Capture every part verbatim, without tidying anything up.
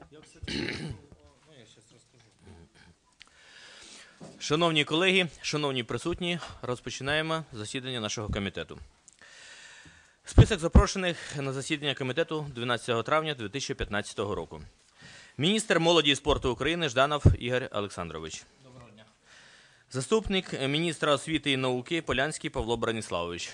Шановні колеги, шановні присутні, розпочинаємо засідання нашого комітету. Список запрошених на засідання комітету дванадцятого травня дві тисячі п'ятнадцятого року. Міністр молоді і спорту України Жданов Ігор Олександрович. Доброго дня. Заступник міністра освіти і науки Полянський Павло Браніславович.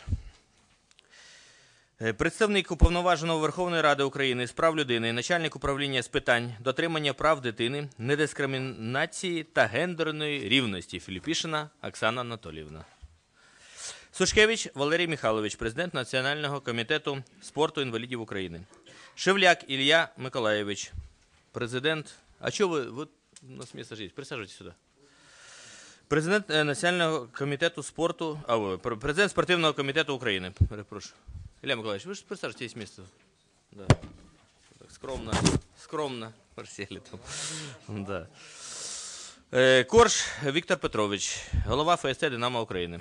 Представник Уповноваженого Верховної Ради України з прав людини, начальник управління з питань дотримання прав дитини, недискримінації та гендерної рівності Філіпішина Оксана Анатоліївна. Сушкевич Валерій Михайлович, президент Національного комітету спорту інвалідів України. Шевляк Ілля Миколаєвич, президент... А що ви... ви... У нас місце ж є, присаджуйтесь сюди. Президент Національного комітету спорту... А, ви, президент спортивного комітету України. Перепрошую. Илья Николаевич, вы же представьте, есть место. Да. Так скромно, скромно просели там. Да. Е, Корж Віктор Петрович, голова ФСТ «Динамо» України.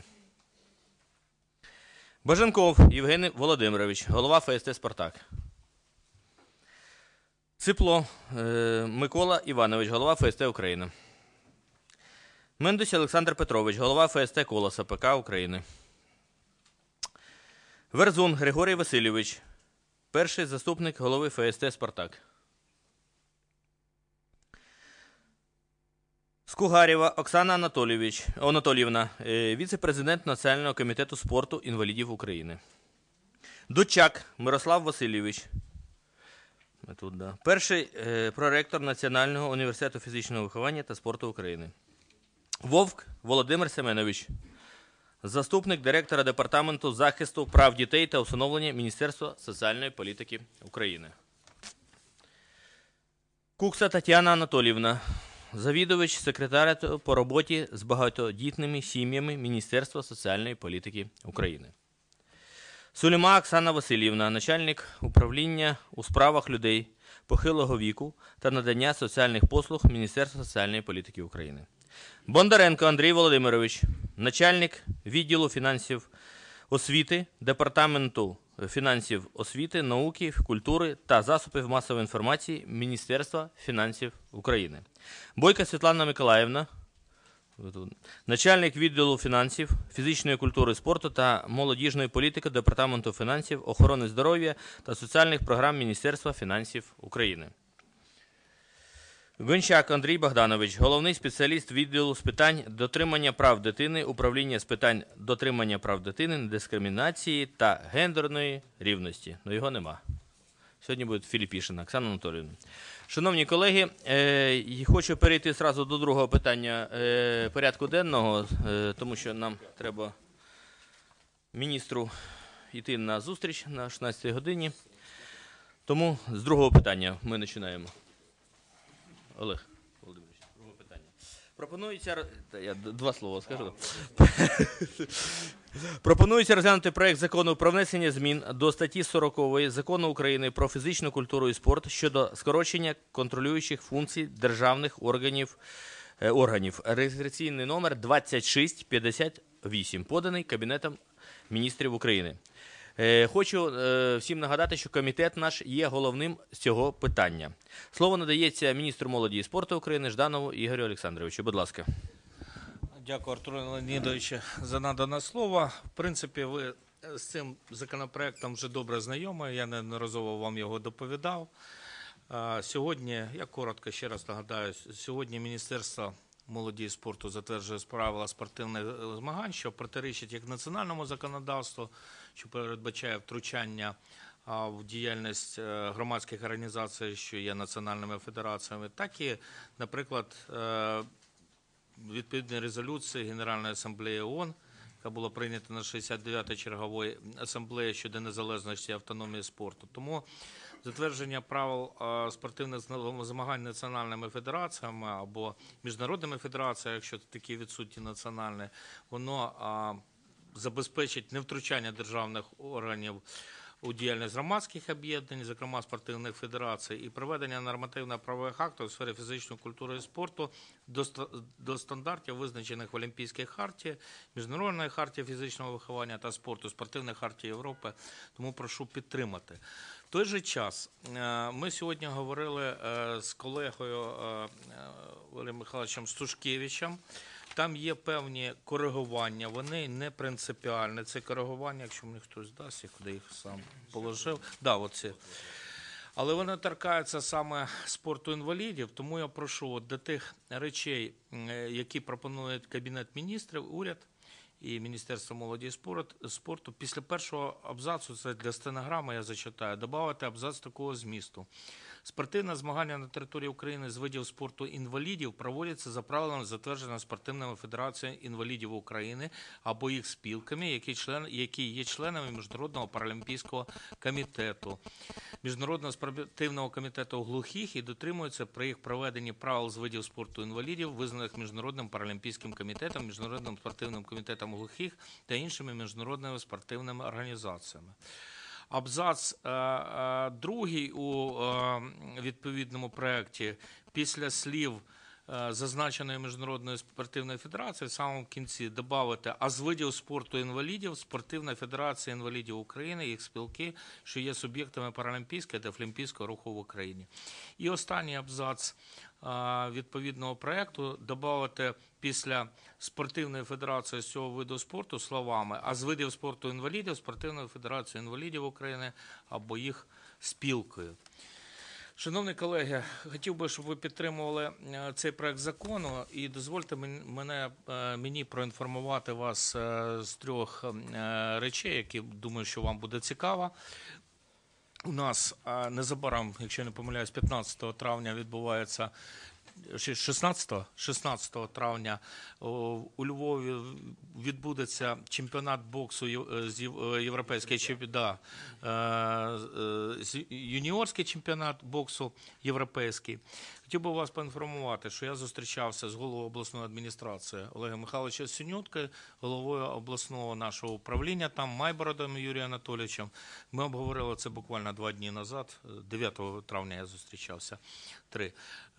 Баженков Євген Володимирович, голова ФСТ «Спартак». Ципло е, Микола Іванович, голова ФСТ України. Мендусь Олександр Петрович, голова ФСТ «Колос» ПК України. Верзун Григорій Васильович, перший заступник голови ФСТ «Спартак». Скугарєва Оксана Анатолійович, Анатоліївна, віце-президент Національного комітету спорту інвалідів України. Дудчак Мирослав Васильович, тут, да, перший е, проректор Національного університету фізичного виховання та спорту України. Вовк Володимир Семенович, заступник директора Департаменту захисту прав дітей та усиновлення Міністерства соціальної політики України. Кукса Тетяна Анатоліївна, завідувач секретаріату по роботі з багатодітними сім'ями Міністерства соціальної політики України. Сулейма Оксана Васильівна, начальник управління у справах людей похилого віку та надання соціальних послуг Міністерства соціальної політики України. Бондаренко Андрій Володимирович, начальник відділу фінансів освіти, Департаменту фінансів освіти, науки, культури та засобів масової інформації Міністерства фінансів України. Бойко Світлана Миколаївна, начальник відділу фінансів, фізичної культури, спорту та молодіжної політики Департаменту фінансів, охорони здоров'я та соціальних програм Міністерства фінансів України. Гончак Андрій Богданович, головний спеціаліст відділу з питань дотримання прав дитини, управління з питань дотримання прав дитини, недискримінації та гендерної рівності. Ну, його нема. Сьогодні буде Філіпішина Оксана Анатоліївна. Шановні колеги, е, хочу перейти одразу до другого питання е, порядку денного, е, тому що нам треба міністру йти на зустріч на шістнадцятій годині. Тому з другого питання ми починаємо. Олег Володимирович, друге питання. Пропонується, я два слова скажу. Пропонується розглянути проект закону про внесення змін до статті сорокової Закону України про фізичну культуру і спорт щодо скорочення контролюючих функцій державних органів, е, органів. Реєстраційний номер двадцять шість п'ятдесят вісім, поданий Кабінетом міністрів України. Хочу всім нагадати, що комітет наш є головним з цього питання. Слово надається міністру молоді і спорту України Жданову Ігорю Олександровичу. Будь ласка. Дякую, Артур Леонідович, за надане слово. В принципі, ви з цим законопроектом вже добре знайомі, я неодноразово вам його доповідав. Сьогодні, я коротко ще раз нагадаю, сьогодні Міністерство молоді і спорту затверджує правила спортивних змагань, що протирічить як національному законодавству, що передбачає втручання в діяльність громадських організацій, що є національними федераціями, так і, наприклад, відповідні резолюції Генеральної асамблеї ООН, яка була прийнята на шістдесят дев'ятій черговій асамблеї щодо незалежності і автономії спорту. Тому затвердження правил спортивних змагань національними федераціями або міжнародними федераціями, якщо такі відсутні національні, воно забезпечить невтручання державних органів у діяльність громадських об'єднань, зокрема спортивних федерацій, і приведення нормативно-правових актів у сфері фізичної культури і спорту до, до стандартів, визначених в Олімпійській харті, Міжнародної харті фізичного виховання та спорту, Спортивної харті Європи. Тому прошу підтримати. В той же час ми сьогодні говорили з колегою Валерієм Михайловичем Стушкевичем. Там є певні коригування, вони не принципіальні. Це коригування, якщо мені хтось дасть, я куди їх сам положив. Да, оці. Але вони торкаються саме спорту інвалідів, тому я прошу от до тих речей, які пропонує Кабінет міністрів, уряд і Міністерство молоді і спорту, після першого абзацу, це для стенограми я зачитаю, додати абзац такого змісту. Спортивне змагання на території України з видів спорту інвалідів проводяться за правилами, затвердженими Спортивною федерацією інвалідів України або їх спілками, які, член, які є членами Міжнародного паралімпійського комітету, Міжнародного спортивного комітету глухих і дотримуються при їх проведенні правил з видів спорту інвалідів, визнаних Міжнародним паралімпійським комітетом, Міжнародним спортивним комітетом глухих та іншими міжнародними спортивними організаціями. Абзац е, е, другий у е, відповідному проєкті після слів е, зазначеної Міжнародної спортивної федерації в самому кінці додати «а з видів спорту інвалідів Спортивна федерація інвалідів України, їх спілки, що є суб'єктами паралімпійського та олімпійського руху в Україні». І останній абзац е, відповідного проєкту додати після Спортивної федерації з цього виду спорту словами «а з видів спорту інвалідів Спортивної федерації інвалідів України або їх спілкою». Шановні колеги, хотів би, щоб ви підтримували цей проект закону і дозвольте мене, мені проінформувати вас з трьох речей, які, думаю, що вам буде цікаво. У нас незабаром, якщо я не помиляюсь, п'ятнадцятого травня відбувається шістнадцятого травня у Львові відбудеться чемпіонат боксу, європейський чемпіонат, юніорський чемпіонат боксу європейський. Хотів би вас поінформувати, що я зустрічався з головою обласної адміністрації Олегом Михайловичем Синюткою, головою обласного нашого управління, там Майбородом Юрієм Анатолійовичем. Ми обговорили це буквально два дні назад, дев'ятого травня я зустрічався, три.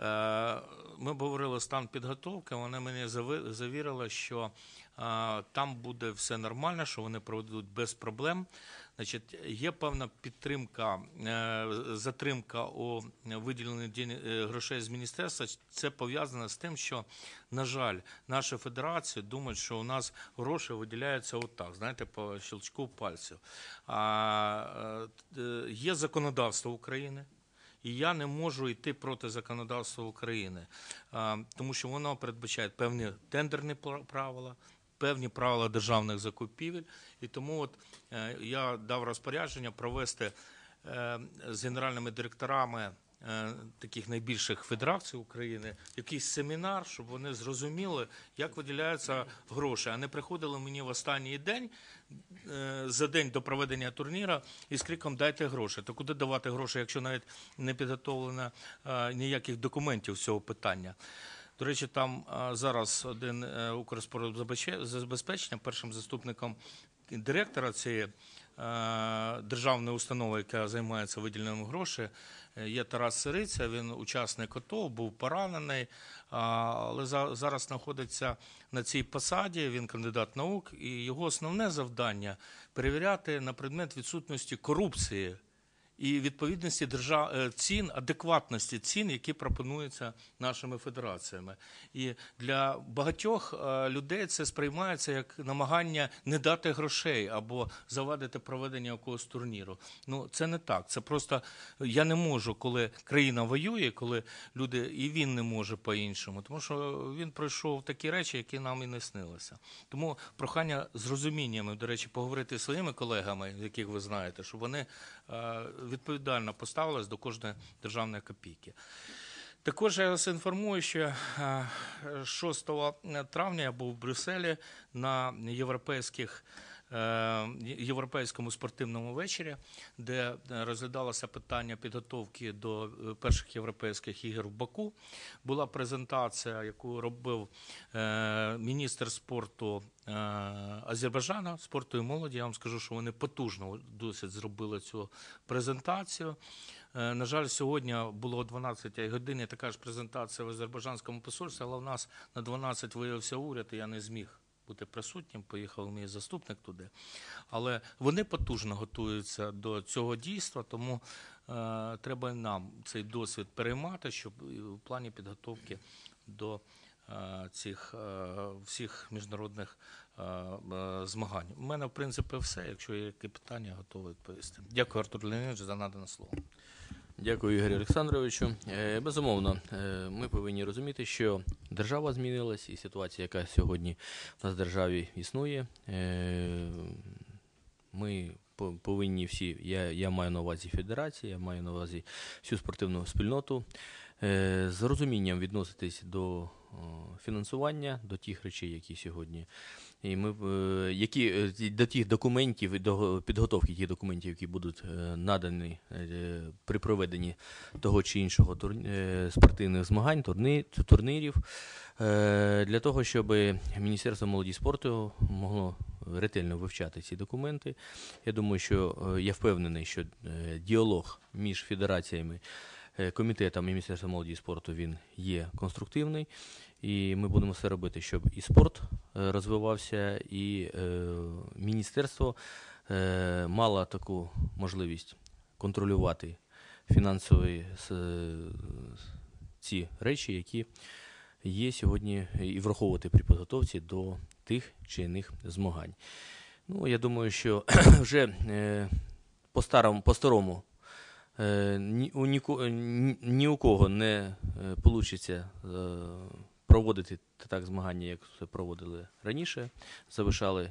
Ми обговорили стан підготовки, вони мені завірили, що там буде все нормально, що вони проведуть без проблем. Значить, є певна підтримка, затримка у виділенні грошей з міністерства. Це пов'язано з тим, що, на жаль, наша федерація думає, що у нас гроші виділяються отак, знаєте, по щелчку пальців. А є законодавство України. І я не можу йти проти законодавства України, тому що воно передбачає певні тендерні правила, певні правила державних закупівель. І тому от я дав розпорядження провести з генеральними директорами таких найбільших федерацій України якийсь семінар, щоб вони зрозуміли, як виділяються гроші, а не приходили мені в останній день, за день до проведення турніру із криком «дайте гроші». То куди давати гроші, якщо навіть не підготовлено ніяких документів з цього питання? До речі, там зараз один Укрспортзабезпечення, першим заступником директора цієї державної установи, яка займається виділенням грошей, є Тарас Сириця, він учасник АТО, був поранений, але зараз знаходиться на цій посаді, він кандидат наук, і його основне завдання – перевіряти на предмет відсутності корупції і відповідності держав... цін, адекватності цін, які пропонуються нашими федераціями. І для багатьох людей це сприймається як намагання не дати грошей або завадити проведення якогось турніру. Ну, це не так. Це просто я не можу, коли країна воює, коли люди, і він не може по-іншому, тому що він пройшов такі речі, які нам і не снилися. Тому прохання з розумінням, до речі, поговорити зі своїми колегами, яких ви знаєте, щоб вони відповідально поставились до кожної державної копійки. Також я вас інформую, що шостого травня я був в Брюсселі на європейських європейському спортивному вечорі, де розглядалося питання підготовки до перших європейських ігор в Баку. Була презентація, яку робив міністр спорту Азербайджану, спорту і молоді. Я вам скажу, що вони потужно досить зробили цю презентацію. На жаль, сьогодні було о дванадцятій годині така ж презентація в азербайджанському посольстві, але в нас на дванадцять виявився уряд, і я не зміг бути присутнім, поїхав мій заступник туди. Але вони потужно готуються до цього дійства, тому е, треба нам цей досвід переймати, щоб в плані підготовки до е, цих е, всіх міжнародних е, е, змагань. У мене, в принципі, все. Якщо є які питання, готовий відповісти. Дякую, Артур Леонідович, за надане слово. Дякую, Ігорю Олександровичу. Безумовно, ми повинні розуміти, що держава змінилась, і ситуація, яка сьогодні в нас в державі існує, ми повинні всі, я, я маю на увазі федерацію, я маю на увазі всю спортивну спільноту, з розумінням відноситись до фінансування, до тих речей, які сьогодні, і ми, які, до тих документів, до підготовки тих документів, які будуть надані при проведенні того чи іншого спортивних змагань, турнірів, для того, щоб Міністерство молоді і спорту могло ретельно вивчати ці документи. Я думаю, що я впевнений, що діалог між федераціями, комітетом Міністерства молоді і спорту, він є конструктивний, і ми будемо все робити, щоб і спорт розвивався, і е, міністерство е, мало таку можливість контролювати фінансові с, ці речі, які є сьогодні, і враховувати при підготовці до тих чи інших змагань. Ну, я думаю, що вже е, по-старому, по-старому Ні у, ніко, ні у кого не вийде проводити так змагання, як це проводили раніше. Залишали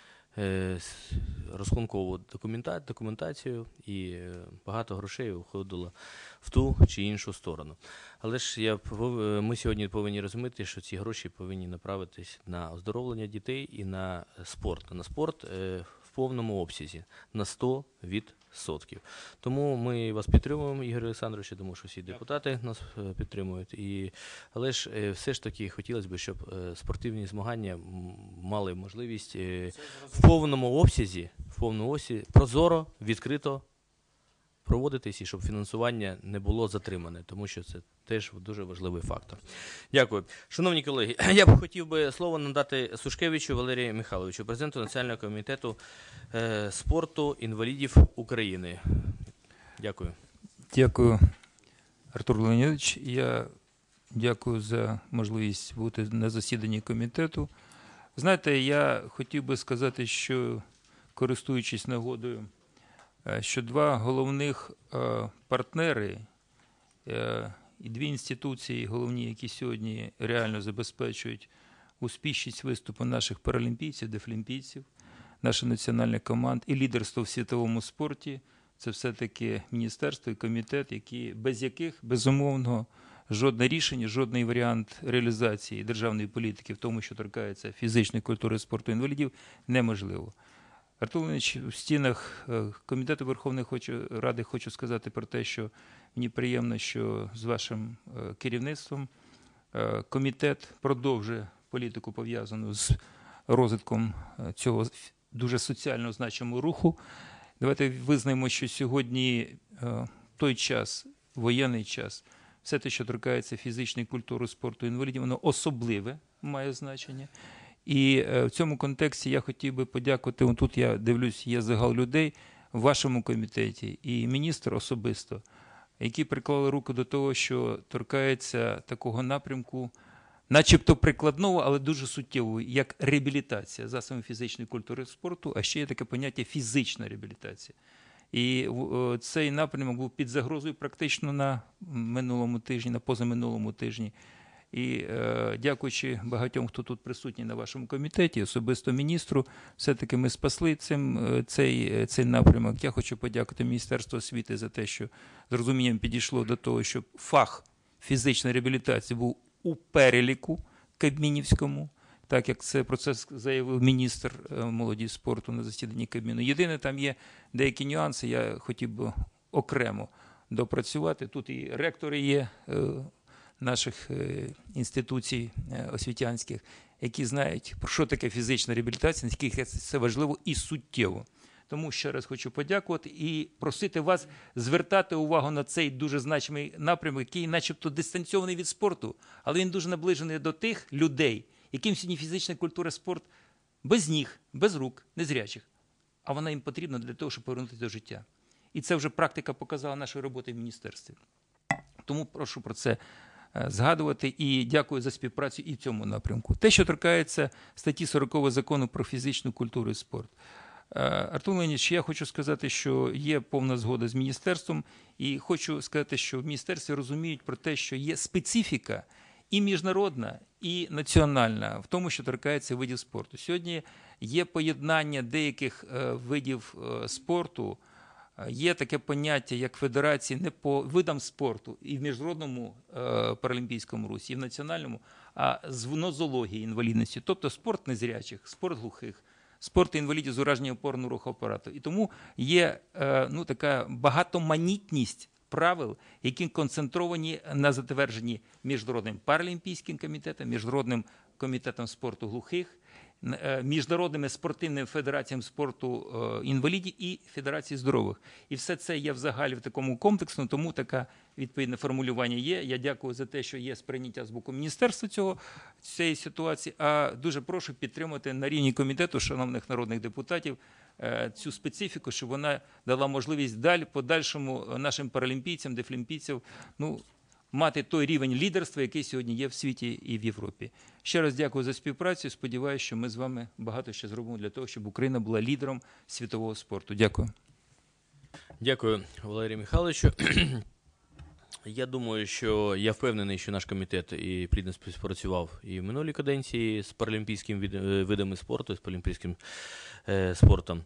розрахункову документацію, і багато грошей уходило в ту чи іншу сторону. Але ж я, ми сьогодні повинні розуміти, що ці гроші повинні направитись на оздоровлення дітей і на спорт. На спорт в повному обсязі, на сто відсотків. Тому ми вас підтримуємо, Ігор Олександрович, тому що всі депутати нас підтримують. І, але ж все ж таки хотілося б, щоб спортивні змагання мали можливість в повному обсязі, в повному обсязі прозоро, відкрито проводитись, і щоб фінансування не було затримане, тому що це теж дуже важливий фактор. Дякую. Шановні колеги, я б хотів би слово надати Сушкевичу Валерію Михайловичу, президенту Національного комітету е, спорту інвалідів України. Дякую. Дякую, Артур Леонідович. Я дякую за можливість бути на засіданні комітету. Знаєте, я хотів би сказати, що, користуючись нагодою, що два головних е, партнери е, і дві інституції головні, які сьогодні реально забезпечують успішність виступу наших паралімпійців, дефлімпійців, наша національна команда і лідерство в світовому спорті, це все-таки міністерство і комітет, які, без яких, безумовно, жодне рішення, жодний варіант реалізації державної політики в тому, що торкається фізичної культури спорту інвалідів, неможливо. Артур Леонідович, в стінах Комітету Верховної Ради хочу сказати про те, що мені приємно, що з вашим керівництвом комітет продовжує політику, пов'язану з розвитком цього дуже соціально значимого руху. Давайте визнаємо, що сьогодні той час, воєнний час, все те, що торкається фізичної культури спорту інвалідів, воно особливе має значення. І в цьому контексті я хотів би подякувати, тут я дивлюсь, є загал людей в вашому комітеті і міністр особисто, які приклали руку до того, що торкається такого напрямку, начебто прикладного, але дуже суттєвого, як реабілітація засобів фізичної культури спорту, а ще є таке поняття фізична реабілітація. І цей напрямок був під загрозою практично на минулому тижні, на позаминулому тижні. І е, дякуючи багатьом, хто тут присутній на вашому комітеті, особисто міністру, все-таки ми спасли цим, цей, цей напрямок. Я хочу подякувати Міністерству освіти за те, що з розумінням підійшло до того, щоб фах фізичної реабілітації був у переліку кабмінівському. так як це про це заявив міністр молоді і спорту на засіданні Кабміну. Єдине, там є деякі нюанси, я хотів би окремо допрацювати. Тут і ректори є наших інституцій освітянських, які знають, про що таке фізична реабілітація, наскільки це важливо і суттєво. Тому ще раз хочу подякувати і просити вас звертати увагу на цей дуже значимий напрямок, який начебто дистанційований від спорту, але він дуже наближений до тих людей, яким сьогодні фізична культура, спорт без ніг, без рук, незрячих. А вона їм потрібна для того, щоб повернутися до життя. І це вже практика показала нашої роботи в міністерстві. Тому прошу про це згадувати і дякую за співпрацю і в цьому напрямку. Те, що торкається статті сорокової закону про фізичну культуру і спорт. Артур Леонідович, я хочу сказати, що є повна згода з міністерством, і хочу сказати, що в міністерстві розуміють про те, що є специфіка і міжнародна, і національна в тому, що торкається видів спорту. Сьогодні є поєднання деяких видів спорту, є таке поняття, як федерації не по видам спорту і в міжнародному паралімпійському русі, і в національному, а з нозології інвалідності, тобто спорт незрячих, спорт глухих, спорт інвалідів з ураженням опорного руху апарату. І тому є ну, така багатоманітність правил, які концентровані на затвердженні Міжнародним паралімпійським комітетом, Міжнародним комітетом спорту глухих, міжнародними спортивними федераціями спорту інвалідів і Федерації здорових. І все це є взагалі в такому комплексному, тому таке відповідне формулювання є. Я дякую за те, що є сприйняття з боку міністерства цього, цієї ситуації, а дуже прошу підтримати на рівні комітету, шановних народних депутатів, цю специфіку, щоб вона дала можливість далі, подальшому нашим паралімпійцям, дефлімпійцям, ну, мати той рівень лідерства, який сьогодні є в світі і в Європі. Ще раз дякую за співпрацю. Сподіваюся, що ми з вами багато ще зробимо для того, щоб Україна була лідером світового спорту. Дякую. Дякую, Валерію Михайловичу. Я думаю, що я впевнений, що наш комітет і плідно співпрацював і в минулій каденції з паралімпійськими видами спорту, з паралімпійським е, спортом.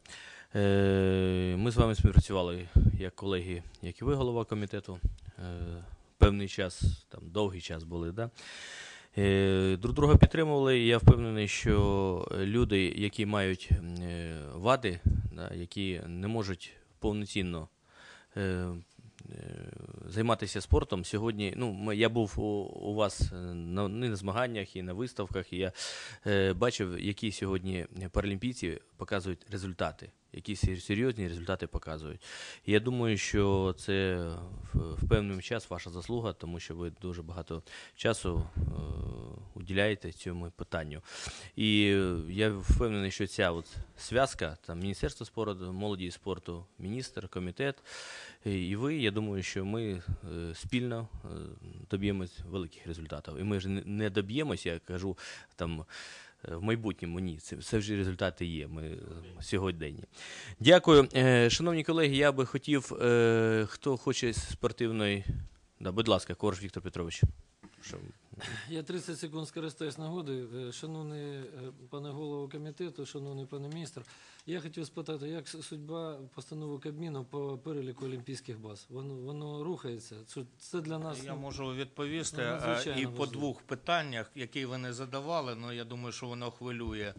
Е, ми з вами співпрацювали як колеги, як і ви, голова комітету. Е, певний час, там довгий час були, да? Е, друг друга підтримували, і я впевнений, що люди, які мають е, вади, да, які не можуть повноцінно е, займатися спортом. Сьогодні, ну, ми, я був у, у вас на, на змаганнях і на виставках, і я е, бачив, які сьогодні паралімпійці показують результати, які серйозні результати показують. І я думаю, що це в, в певний час ваша заслуга, тому що ви дуже багато часу е, уділяєте цьому питанню. І я впевнений, що ця от зв'язка, там, Міністерство спорту, молоді і спорту, міністр, комітет, і ви, я думаю, що ми спільно доб'ємось великих результатів. І ми ж не доб'ємось, я кажу, там, в майбутньому, ні. Це, це вже результати є, ми сьогодні. Дякую. Шановні колеги, я би хотів, хто хоче спортивної... Да, будь ласка, Корж Віктор Петрович. Що? Я тридцять секунд скористаюсь нагодою. Шановний пане голово комітету, шановний пане міністр, я хотів спитати, як судьба постанови Кабміну по переліку олімпійських баз? Воно, воно рухається? Це для нас... Я можу відповісти ну, і по двох питаннях, які ви не задавали, але я думаю, що воно хвилює.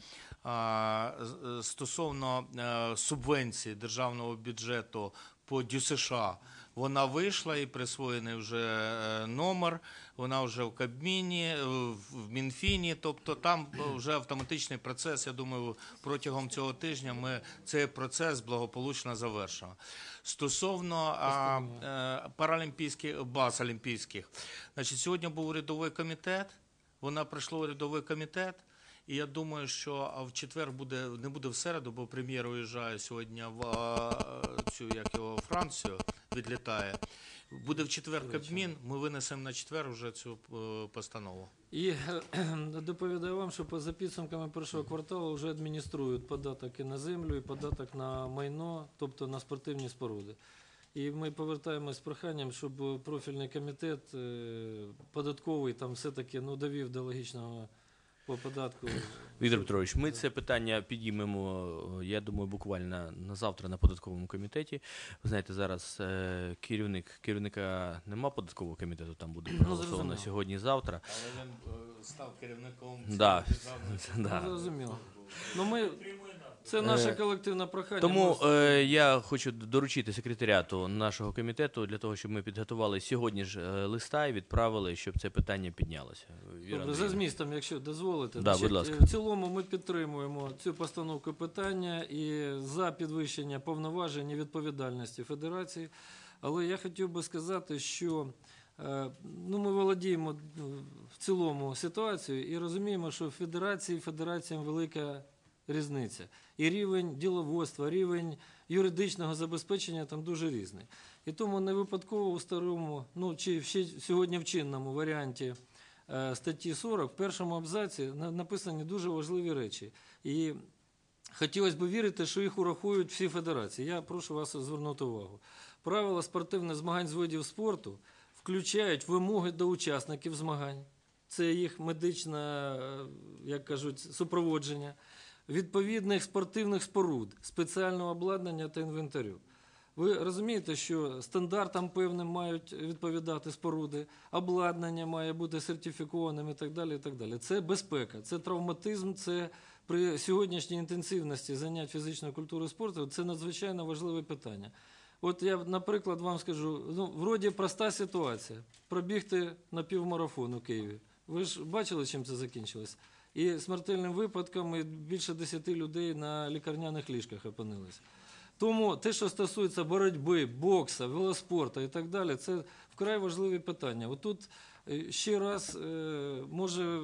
Стосовно субвенції державного бюджету по ДЮСШ, вона вийшла і присвоєний вже номер, вона вже в Кабміні, в Мінфіні, тобто там вже автоматичний процес, я думаю, протягом цього тижня ми цей процес благополучно завершимо. Стосовно а, а, паралімпійських баз олімпійських, значить, сьогодні був урядовий комітет, вона пройшла урядовий комітет, і я думаю, що в четвер буде, не буде в середу, бо прем'єр уїжджає сьогодні в цю, як його, Францію, відлітає. Буде в четвер Кабмін, ми винесемо на четвер вже цю постанову. І доповідаю вам, що за підсумками першого кварталу вже адмініструють податок і на землю, і податок на майно, тобто на спортивні споруди. І ми повертаємось з проханням, щоб профільний комітет податковий там все-таки ну, довів до логічного по податку. Віктор Петрович, ми це питання підіймемо, я думаю, буквально на завтра на податковому комітеті. Ви знаєте, зараз е, керівник, керівника нема податкового комітету, там буде проголосовано ну, сьогодні-завтра. Але він став керівником Да. державної Да. Ну, зрозуміло. Ну, ми... Це наше Е, колективне прохання. Тому Ми- е, я хочу доручити секретаріату нашого комітету для того, щоб ми підготували сьогодні ж е, листа і відправили, щоб це питання піднялося. Віра Добре, за Андріївна. змістом, якщо дозволите. Да, Значить, будь ласка. В цілому ми підтримуємо цю постановку питання і за підвищення повноважень і відповідальності Федерації. Але я хотів би сказати, що е, ну, ми володіємо ну, в цілому ситуацією і розуміємо, що в Федерації федераціям велика різниця. І рівень діловодства, рівень юридичного забезпечення там дуже різний. І тому не випадково у старому, ну чи ще сьогодні в чинному варіанті е, статті сорок в першому абзаці на- написані дуже важливі речі. І хотілося б вірити, що їх урахують всі федерації. Я прошу вас звернути увагу. Правила спортивних змагань з видів спорту включають вимоги до учасників змагань. Це їх медичне, е, як кажуть, супроводження, відповідних спортивних споруд, спеціального обладнання та інвентарю. Ви розумієте, що стандартам певним мають відповідати споруди, обладнання має бути сертифікованим і так далі. І так далі. Це безпека, це травматизм, це при сьогоднішній інтенсивності занять фізичної культури і спорту, це надзвичайно важливе питання. От я, наприклад, вам скажу, ну, вроді проста ситуація, пробігти на півмарафон у Києві. Ви ж бачили, чим це закінчилось? І смертельним випадком і більше десяти людей на лікарняних ліжках опинились. Тому те, що стосується боротьби, бокса, велоспорту і так далі, це вкрай важливі питання. Отут е, ще раз, е, може,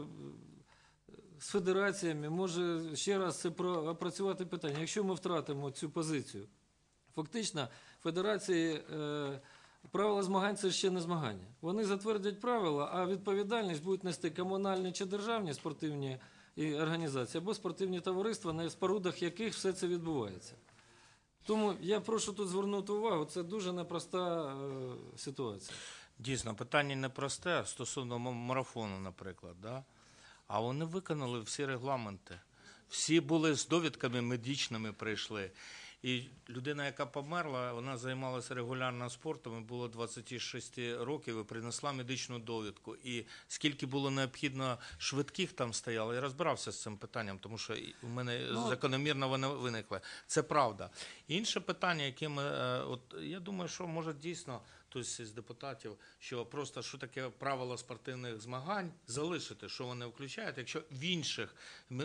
з федераціями, може ще раз це про- опрацювати питання. Якщо ми втратимо цю позицію, фактично федерації, е, правила змагань – це ще не змагання. Вони затвердять правила, а відповідальність будуть нести комунальні чи державні спортивні і організації або спортивні товариства, на спорудах яких все це відбувається. Тому я прошу тут звернути увагу, це дуже непроста е, ситуація. Дійсно, питання непросте стосовно м- марафону, наприклад. Да? А вони виконали всі регламенти. Всі були з довідками медичними, прийшли. І людина, яка померла, вона займалася регулярно спортом, і було двадцять шість років, і принесла медичну довідку. І скільки було необхідно швидких там стояло, я розбирався з цим питанням, тому що і у мене Ну, закономірно вони виникли. Це правда. Інше питання, яке ми, е, от я думаю, що може дійсно хтось з депутатів, що просто що таке правила спортивних змагань, залишити, що вони включають, якщо в інших е,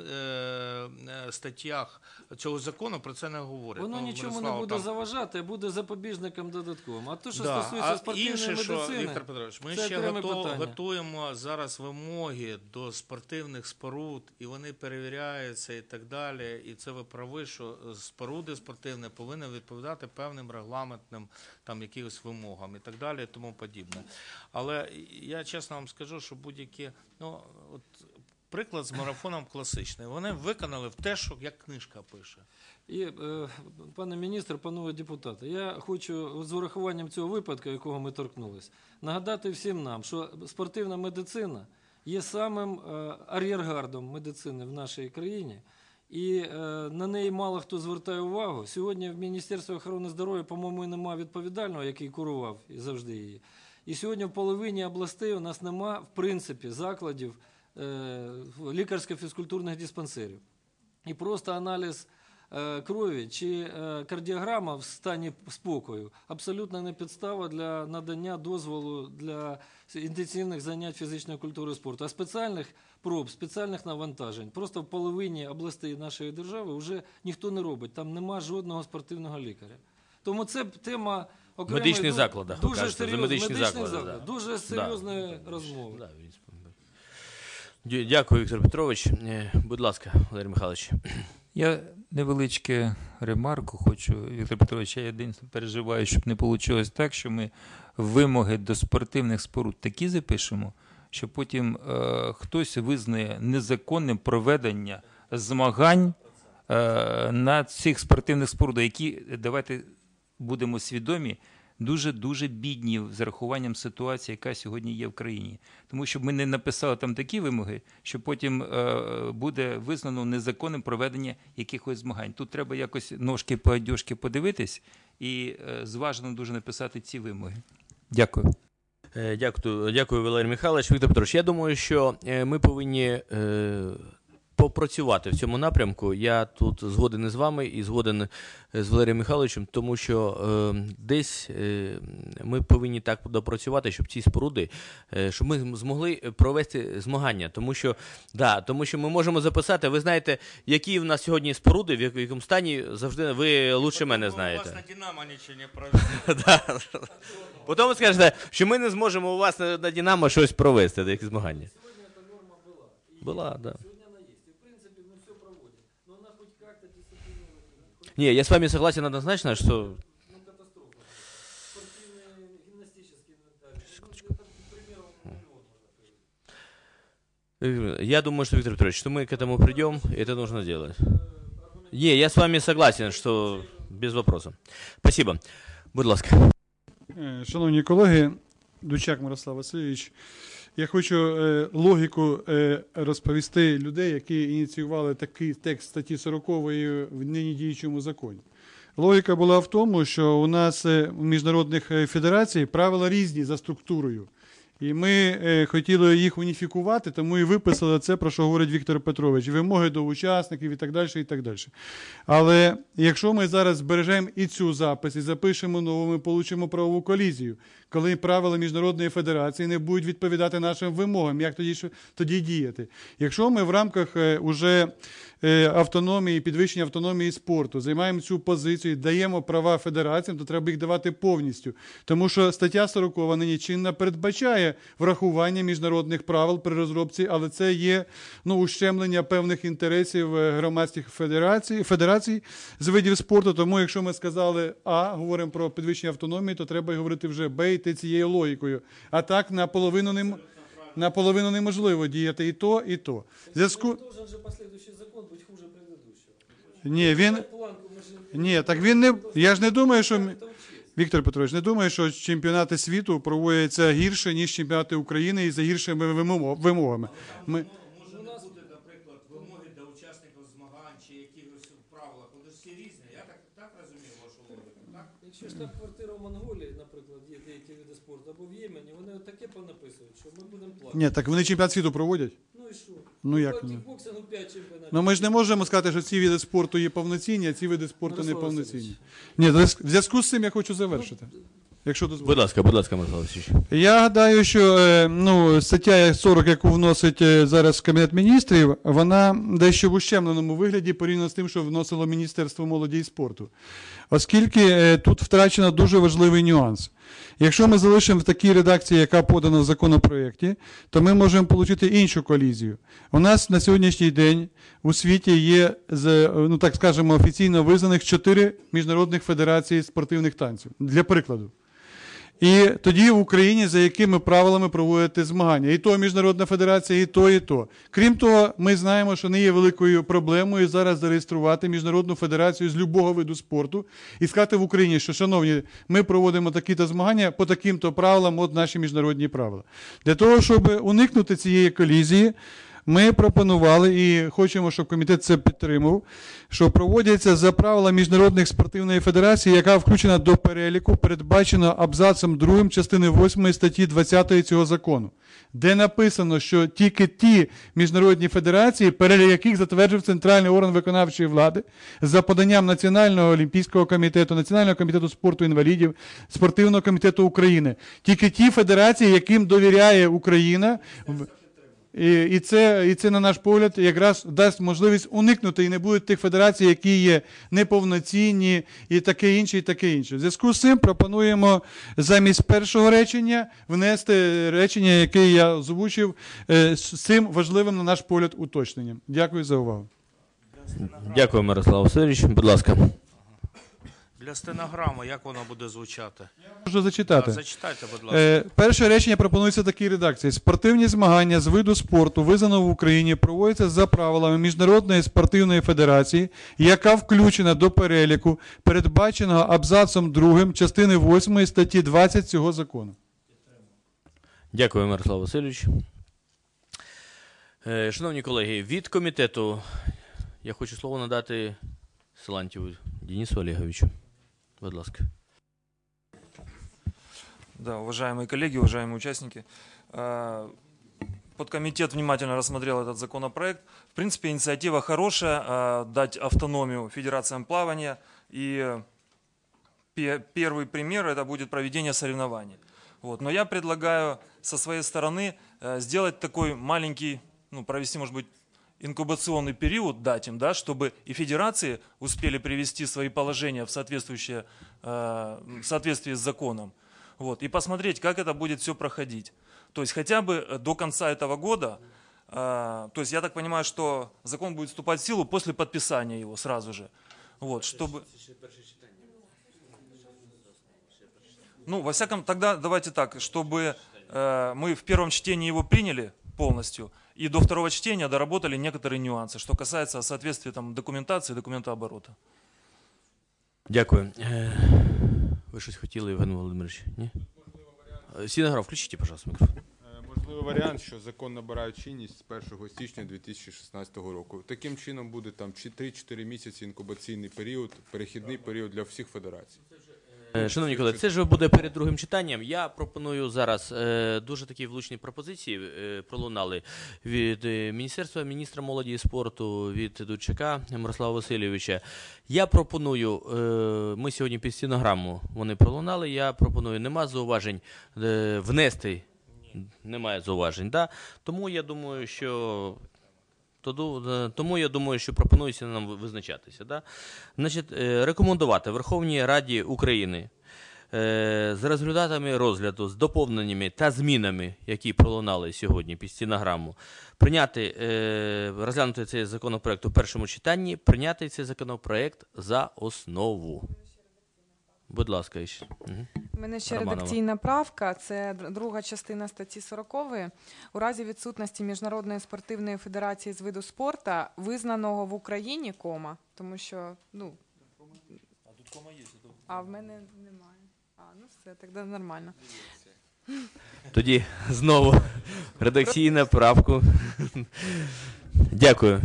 е, статтях цього закону про це не говорять. Воно Ну, нічому не Мирослава, буде там- заважати, а буде запобіжником додатковим. А те, що Да, стосується а спортивної інше, що, медицини, Віктор Петрович, ми це ще окреме готов, питання. готуємо зараз вимоги до спортивних споруд, і вони перевіряються і так далі. І це ви прави, що споруди спортивні повинні відповідати певним регламентним там якихось вимогам і так далі, і тому подібне. Але я чесно вам скажу, що будь-які, ну, от приклад з марафоном класичний. Вони виконали в те, що як книжка пише. І, е, пане міністр, панове депутати, я хочу з урахуванням цього випадку, якого ми торкнулись, нагадати всім нам, що спортивна медицина є самим е, ар'єргардом медицини в нашій країні, і е, на неї мало хто звертає увагу. Сьогодні в Міністерстві охорони здоров'я, по-моєму, немає відповідального, який курував і завжди її. І сьогодні в половині областей у нас нема, в принципі, закладів е, лікарсько-фізкультурних диспансерів. І просто аналіз е, крові чи е, кардіограма в стані спокою абсолютно не підстава для надання дозволу для інтенсивних занять фізичної культури і спорту. А спеціальних проб, спеціальних навантажень просто в половині областей нашої держави вже ніхто не робить. Там нема жодного спортивного лікаря. Тому це тема окремої... Медичних ду- закладах, ви дуже кажете, за серйоз- медичні медичний заклади, заклад, да. дуже серйозної Да. розмови. Да, він спомнив. Дя- Дякую, Віктор Петрович. Е, Будь ласка, Валерій Михайлович. Я невеличке ремарку хочу, Віктор Петрович, я один переживаю, щоб не вийшло так, що ми вимоги до спортивних споруд такі запишемо, що потім е, хтось визнає незаконним проведення змагань е, на цих спортивних спорудах, які, давайте будемо свідомі, дуже-дуже бідні з зарахуванням ситуації, яка сьогодні є в країні. Тому що ми не написали там такі вимоги, що потім е, буде визнано незаконним проведення якихось змагань. Тут треба якось ножки по одежки подивитись і е, зважено дуже написати ці вимоги. Дякую. Е, Дякую, дякую, Валерій Михайлович. Віктор Петрович, я думаю, що е, ми повинні е, попрацювати в цьому напрямку. Я тут згоден із вами і згоден з Валерієм Михайловичем, тому що е, десь е, ми повинні так допрацювати, щоб ці споруди, е, щоб ми змогли провести змагання. Тому що, да, тому що ми можемо записати, ви знаєте, які в нас сьогодні споруди, в якому стані, завжди ви лучше мене знаєте. У вас на Динамо нічого не провести. Потім ви скажете, що ми не зможемо у вас на на Динамо щось провести, такі змагання. Сегодня эта норма была. И Была, есть. да. Сегодня она есть. И в принципе мы все проводим. Но она хоть как-то дисциплинирована. Не, я с вами согласен однозначно, что... Ну, катастрофа. Спортивный, гимнастический инвентарь. Ну, это, к примеру, миллион можно привести. Я думаю, что, Виктор Петрович, что мы к этому придем, и это нужно делать. Не, я с вами согласен, что без вопросов. Спасибо. Будь ласка. Е, Шановні колеги, Дучак Мирослав Васильович, я хочу е, логіку е, розповісти людей, які ініціювали такий текст статті сорокової в нині діючому законі. Логіка була в тому, що у нас е, у міжнародних е, федерацій правила різні за структурою. І ми е, хотіли їх уніфікувати, тому і виписали це, про що говорить Віктор Петрович, вимоги до учасників і так далі, і так далі. Але якщо ми зараз збережемо і цю запис, і запишемо нову, ми получимо правову колізію, коли правила Міжнародної федерації не будуть відповідати нашим вимогам, як тоді, тоді діяти. Якщо ми в рамках е, уже е, автономії, підвищення автономії спорту займаємо цю позицію, даємо права федераціям, то треба їх давати повністю. Тому що стаття сорокова нині чинна передбачає врахування міжнародних правил при розробці, але це є ну, ущемлення певних інтересів громадських федерацій, федерацій з видів спорту. Тому якщо ми сказали А, говоримо про підвищення автономії, то треба й говорити вже Б, йти цією логікою. А так наполовину, нем... наполовину неможливо діяти і то, і то. В зв'язку... Должен же последующий закон быть хуже предыдущего. Ні, він... Планку мы же... Ні, так він не... Я ж не думаю, що... Это учесть. Віктор Петрович, не думаю, що чемпіонати світу проводяться гірше, ніж чемпіонати України і за гіршими вимог- вимогами. Ми... Може не бути, наприклад, вимоги до учасників змагань чи якихось правилах. Вони ж всі різні. Я так, так розумію вашу логіку, так? Якщо штаб-квартира в Монголії, наприклад, є деякі види спорту, або в Ємені, вони таке понаписують, що ми будемо плакати. Ні, так вони чемпіонат світу проводять. Ну і що? Ну, як По вони? кікбоксингу п'ять чемпіонатів. Ну ми ж не можемо сказати, що ці види спорту є повноцінні, а ці види спорту Мирослав не повноцінні. Васильович. Ні, в зв'язку з цим я хочу завершити. Якщо Будь дозволите. ласка, будь ласка, Мирослав Васильович. Я гадаю, що е, ну, стаття сорок, яку вносить е, зараз Кабінет міністрів, вона дещо в ущемленому вигляді порівняно з тим, що вносило Міністерство молоді і спорту. Оскільки е, тут втрачено дуже важливий нюанс. Якщо ми залишимо в такій редакції, яка подана в законопроєкті, то ми можемо отримати іншу колізію. У нас на сьогоднішній день у світі є, з, ну так скажемо, офіційно визнаних чотири міжнародних федерації спортивних танців. Для прикладу. І тоді в Україні за якими правилами проводити змагання. І то Міжнародна федерація, і то, і то. Крім того, ми знаємо, що не є великою проблемою зараз зареєструвати Міжнародну федерацію з любого виду спорту і сказати в Україні, що, шановні, ми проводимо такі-то змагання по таким-то правилам, от наші міжнародні правила. Для того, щоб уникнути цієї колізії, ми пропонували і хочемо, щоб комітет це підтримав, що проводяться за правилами Міжнародних спортивної федерації, яка включена до переліку, передбачено абзацом другим частини восьмої статті двадцятої цього закону, де написано, що тільки ті міжнародні федерації, перелік яких затверджив центральний орган виконавчої влади за поданням Національного олімпійського комітету, Національного комітету спорту інвалідів, Спортивного комітету України, тільки ті федерації, яким довіряє Україна. І, і, це, і це, на наш погляд, якраз дасть можливість уникнути і не буде тих федерацій, які є неповноцінні і таке інше, і таке інше. В зв'язку з цим пропонуємо замість першого речення внести речення, яке я озвучив, з цим важливим, на наш погляд, уточненням. Дякую за увагу. Дякую, Мирослав Васильович. Будь ласка. Для стенограми, як воно буде звучати? Можу зачитати. А, зачитайте, будь ласка. Е, перше речення пропонується в такій редакції. Спортивні змагання з виду спорту, визнаного в Україні, проводяться за правилами Міжнародної спортивної федерації, яка включена до переліку, передбаченого абзацом другим частини восьмої статті двадцять цього закону. Дякую, Мирослав Васильович. Е, Шановні колеги, від комітету я хочу слово надати Силантьєву Денису Олеговичу. Будь ласка. Да, уважаемые коллеги, уважаемые участники. Э, Подкомитет внимательно рассмотрел этот законопроект. В принципе, инициатива хорошая, э, дать автономию федерациям плавания. И пе- первый пример – это будет проведение соревнований. Вот. Но я предлагаю со своей стороны э, сделать такой маленький, ну, провести, может быть, инкубационный период дать им, да, чтобы и федерации успели привести свои положения в, соответствующее, э, в соответствии с законом. Вот, и посмотреть, как это будет все проходить. То есть хотя бы до конца этого года, э, то есть я так понимаю, что закон будет вступать в силу после подписания его сразу же. Вот, чтобы... Ну, во всяком, тогда давайте так, чтобы э, мы в первом чтении его приняли полностью, и до второго чтения доработали некоторые нюансы, что касается соответствия там, документации, документооборота. Дякую. Е, Ви щось хотіли, Євген Володимирович? Ні? Сінагра, включіть, пожалуйста, мікрофон. Можливий варіант, що закон набирає чинність з першого січня дві тисячі шістнадцятого року. Таким чином буде там три-чотири місяці інкубаційний період, перехідний період для всіх федерацій. Е, Шановні колеги, це ж буде перед другим читанням. Я пропоную зараз е, дуже такі влучні пропозиції е, пролунали від е, Міністерства, міністра молоді і спорту, від Дудчака Мирослава Васильовича. Я пропоную, е, ми сьогодні під стенограму вони пролунали, я пропоную, нема зауважень, е, внести, немає зауважень, да? Тому я думаю, що... Тому я думаю, що пропонується нам визначатися. Да? Значить, рекомендувати Верховній Раді України з результатами розгляду, з доповненнями та змінами, які пролунали сьогодні під стенограму, прийняти, розглянути цей законопроект у першому читанні, прийняти цей законопроект за основу. Будь ласка, іще. Угу. У мене ще Романова. редакційна правка, це друга частина статті сорокової. У разі відсутності Міжнародної спортивної федерації з виду спорту, визнаного в Україні, кома, тому що, ну... А тут кома є? А в мене немає. А, ну все, тоді нормально. Тоді знову редакційна правку. Дякую.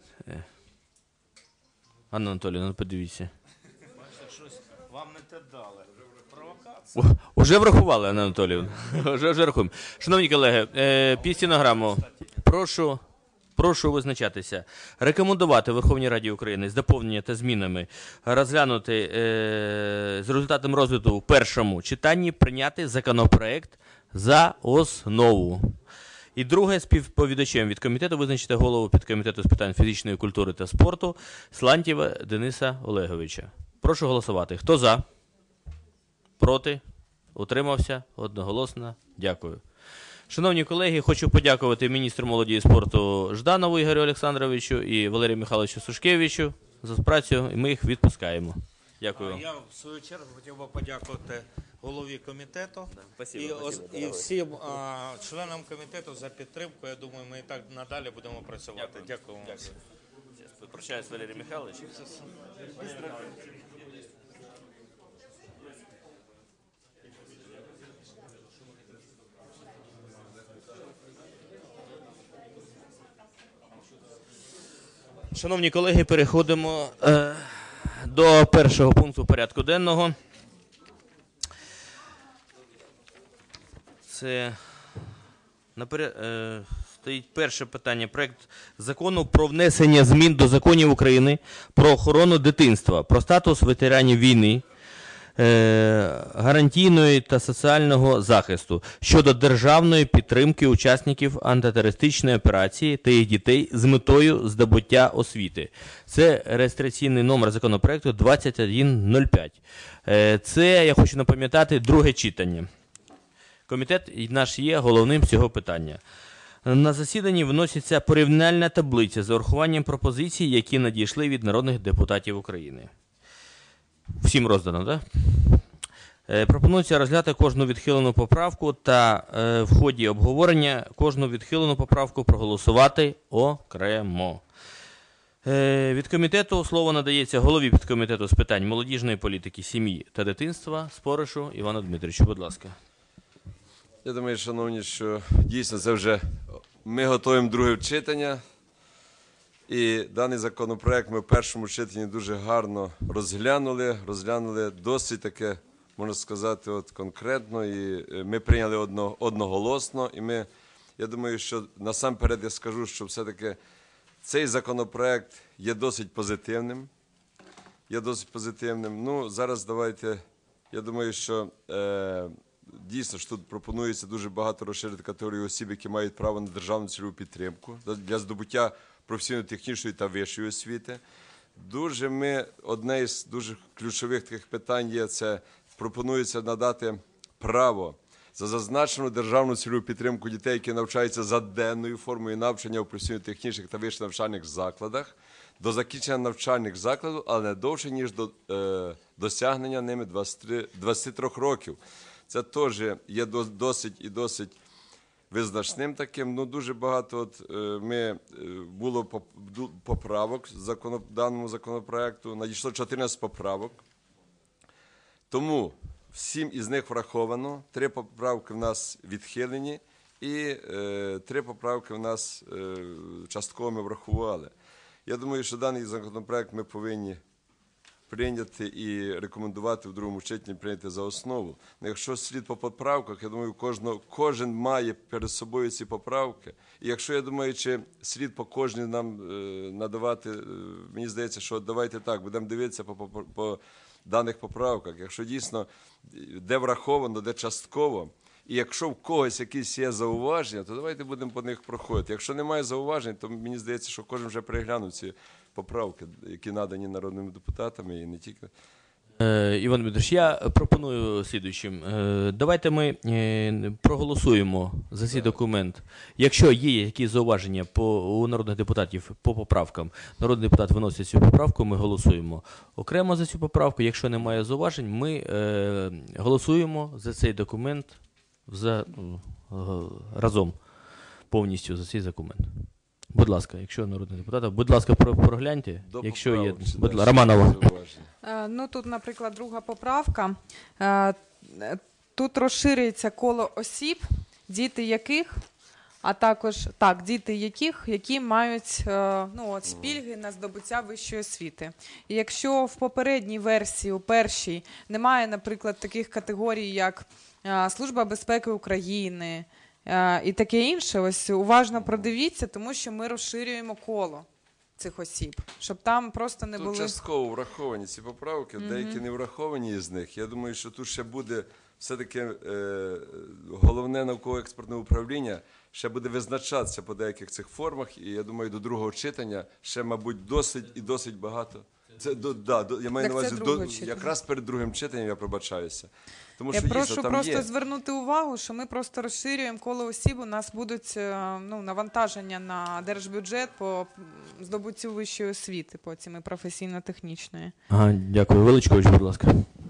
Анна Анатоліївна, подивіться. Вам не те дали. Провокація. Уже врахували, Анна Анатоліївна. Вже, вже рахуємо. Шановні колеги, е, під стенограму прошу, прошу визначатися. Рекомендувати Верховній Раді України з доповненнями та змінами розглянути е, з результатом розгляду в першому читанні прийняти законопроект за основу. І друге, співповідачем від комітету визначити голову підкомітету з питань фізичної культури та спорту Силантьєва Дениса Олеговича. Прошу голосувати. Хто за? Проти? Утримався? Одноголосно? Дякую. Шановні колеги, хочу подякувати міністру молоді і спорту Жданову Ігорю Олександровичу і Валерію Михайловичу Сушкевичу за працю, і ми їх відпускаємо. Дякую. Я, в свою чергу, хотів би подякувати голові комітету Спасибо, і, спасибо, ос- і всім а, членам комітету за підтримку. Я думаю, ми і так надалі будемо працювати. Дякую. Дякую вам. Дякую. Прощаюсь з Валерієм Михайловичем. Шановні колеги, переходимо е, до першого пункту порядку денного. Це наперед, е, стоїть перше питання. Проект закону про внесення змін до законів України про охорону дитинства, про статус ветеранів війни, е, гарантійної та соціального захисту щодо державної підтримки учасників антитерористичної операції та їх дітей з метою здобуття освіти. Це реєстраційний номер законопроекту двадцять один нуль п'ять. Е, це, я хочу напам'ятати, друге читання. Комітет наш є головним з цього питання. На засіданні виноситься порівняльна таблиця з урахуванням пропозицій, які надійшли від народних депутатів України. Всім роздано, так? Е, пропонується розглядати кожну відхилену поправку та е, в ході обговорення кожну відхилену поправку проголосувати окремо. Е, від комітету слово надається голові підкомітету з питань молодіжної політики, сім'ї та дитинства Споришу Івану Дмитровичу. Будь ласка. Я думаю, шановні, що дійсно це вже ми готуємо друге читання. І даний законопроект ми в першому читанні дуже гарно розглянули. Розглянули досить таке можна сказати, от конкретно, і ми прийняли одно, одноголосно, і ми, я думаю, що насамперед я скажу, що все-таки цей законопроект є досить позитивним, є досить позитивним. Ну, зараз давайте, я думаю, що е, дійсно ж тут пропонується дуже багато розширити категорію осіб, які мають право на державну цільову підтримку для здобуття професійно-технічної та вищої освіти. Дуже ми, одне із дуже ключових таких питань є, це пропонується надати право за зазначену державну цільову підтримку дітей, які навчаються за денною формою навчання у професійно-технічних та вищих навчальних закладах, до закінчення навчальних закладів, але не довше, ніж до е, досягнення ними двадцяти трьох років. Це теж є досить і досить визначним таким. Ну, дуже багато от, е, ми, е, було поправок в даному законопроекту, надійшло чотирнадцять поправок. Тому сім із них враховано, три поправки в нас відхилені і е, три поправки в нас е, частково ми врахували. Я думаю, що даний законопроект ми повинні прийняти і рекомендувати в другому читанні прийняти за основу. Но якщо слід по поправках, я думаю, кожно, кожен має перед собою ці поправки. І якщо, я думаю, чи слід по кожній нам е, надавати, е, мені здається, що давайте так, будемо дивитися по, по, по даних поправках. Якщо дійсно де враховано, де частково, і якщо в когось якісь є зауваження, то давайте будемо по них проходити. Якщо немає зауважень, то мені здається, що кожен вже переглянув ці поправки, які надані народними депутатами і не тільки. Е, Іван Дмитрович, я пропоную слідуючим. Е, давайте ми е, проголосуємо за цей документ. Якщо є якісь зауваження по, у народних депутатів по поправкам, народний депутат виносить цю поправку, ми голосуємо окремо за цю поправку. Якщо немає зауважень, ми е, голосуємо за цей документ за, разом повністю за цей документ. Будь ласка, якщо народний депутат, будь ласка, прогляньте, До якщо є. поправок, Будь чи ласка, Романова. Е, Ну, тут, наприклад, друга поправка. Е, Тут розширюється коло осіб, діти яких, а також, так, діти яких, які мають е, ну, от, спільги на здобуття вищої освіти. І якщо в попередній версії, у першій, немає, наприклад, таких категорій, як е, Служба безпеки України, і таке інше, ось уважно продивіться, тому що ми розширюємо коло цих осіб, щоб там просто не тут були... Тут частково враховані ці поправки, mm-hmm. деякі не враховані з них. Я думаю, що тут ще буде все-таки е, головне науково-експертне управління ще буде визначатися по деяких цих формах, і я думаю, до другого читання ще, мабуть, досить і досить багато. Це, до, да, до, я маю на увазі, до, якраз перед другим читанням я пробачаюся. Тому я що прошу дійсно, там просто є... звернути увагу, що ми просто розширюємо коло осіб, у нас будуть ну, навантаження на держбюджет по здобуттю вищої освіти, потім і професійно-технічної. Ага, дякую. Величкович, будь ласка.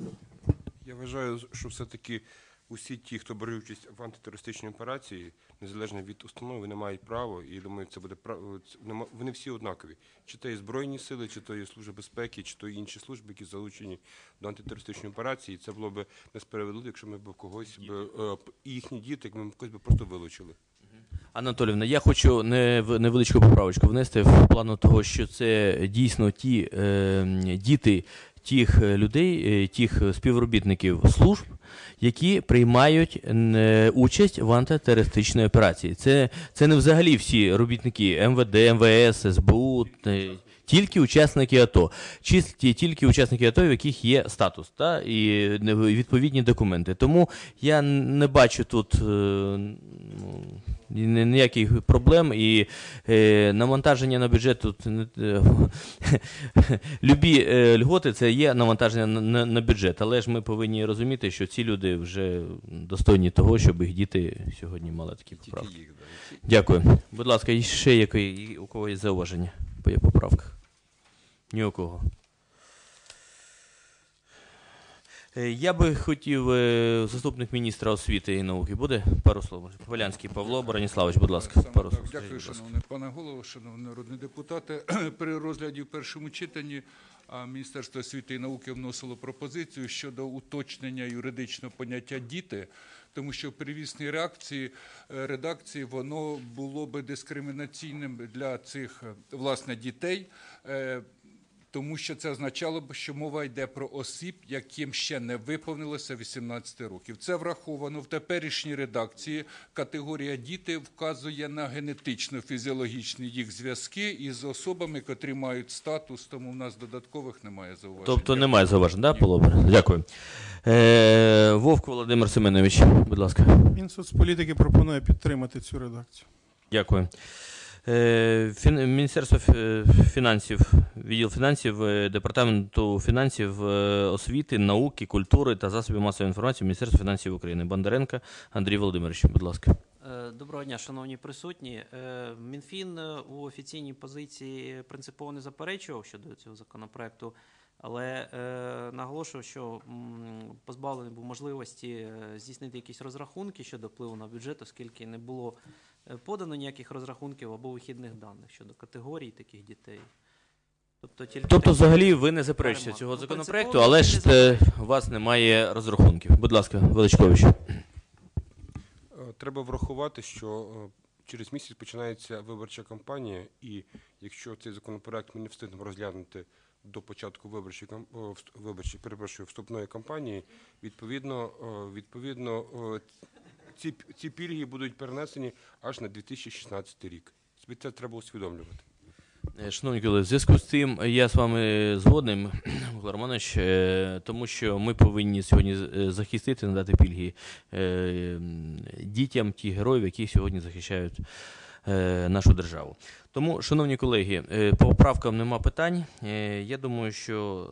Я вважаю, що все-таки усі ті, хто бере участь в антитерористичній операції, незалежно від установи, вони мають право, і думаю, це буде право. Вони всі однакові. Чи то є Збройні сили, чи то є Служба безпеки, чи то є інші служби, які залучені до антитерористичної операції. І це було б несправедливо, якщо ми б когось б, і їхні діти, як ми когось б просто вилучили. Анатоліївна, я хочу невеличку поправочку внести в плану того, що це дійсно ті е, діти тих людей, тих співробітників служб, які приймають участь в антитерористичній операції. Це, це не взагалі всі робітники ем ве де, ем ве ес, ес бе у, тільки учасники АТО. Чисті, тільки учасники АТО, в яких є статус та, і відповідні документи. Тому я не бачу тут ніяких проблем, і е, навантаження на бюджет тут е, любі е, льготи це є навантаження на, на, на бюджет, але ж ми повинні розуміти, що ці люди вже достойні того, щоб їх діти сьогодні мали такі поправки. Їх, да. Дякую. Будь ласка, і ще якої, у кого є зауваження по поправках? Ні у кого. Я би хотів, заступник міністра освіти і науки, буде? Пару слов. Полянський Павло Броніславович, будь ласка. Пару слов. Дякую, шановний пане голово, шановні народні депутати. При розгляді в першому читанні Міністерство освіти і науки вносило пропозицію щодо уточнення юридичного поняття «діти», тому що в первісній реакції, редакції воно було би дискримінаційним для цих, власне, дітей. тому що це означало б, що мова йде про осіб, яким ще не виповнилося вісімнадцять років. Це враховано в теперішній редакції. Категорія «діти» вказує на генетично-фізіологічні їх зв'язки із особами, котрі мають статус, тому в нас додаткових немає зауважень. Тобто немає зауважень, так, Павло Борисович? Дякую. Е, Вовк Володимир Семенович, будь ласка. Мінсоцполітики пропонує підтримати цю редакцію. Дякую. Е, фін, Міністерство фінансів, відділ фінансів, е, Департаменту фінансів, е, освіти, науки, культури та засобів масової інформації Міністерства фінансів України. Бондаренко Андрій Володимирович, будь ласка. Доброго дня, шановні присутні. Мінфін у офіційній позиції принципово не заперечував щодо цього законопроекту, але е, наголошував, що м, позбавлений був можливості здійснити якісь розрахунки щодо впливу на бюджет, оскільки не було подано ніяких розрахунків або вихідних даних щодо категорій таких дітей. Тобто, тільки тобто такі... взагалі ви не заперечуєте цього Ну, законопроекту, але ж те, у вас немає розрахунків. Будь ласка, Величкович. Треба врахувати, що через місяць починається виборча кампанія, і якщо цей законопроект ми не встигнемо розглянути до початку виборчої, виборчої, перепрошую, вступної кампанії, відповідно, відповідно ці, ці пільги будуть перенесені аж на дві тисячі шістнадцятий рік. Це треба усвідомлювати. Шановні колеги, в зв'язку з цим я з вами згодним, Микола Романович, тому що ми повинні сьогодні захистити, надати пільги дітям тих героїв, які сьогодні захищають нашу державу. Тому, шановні колеги, по поправкам нема питань. Я думаю, що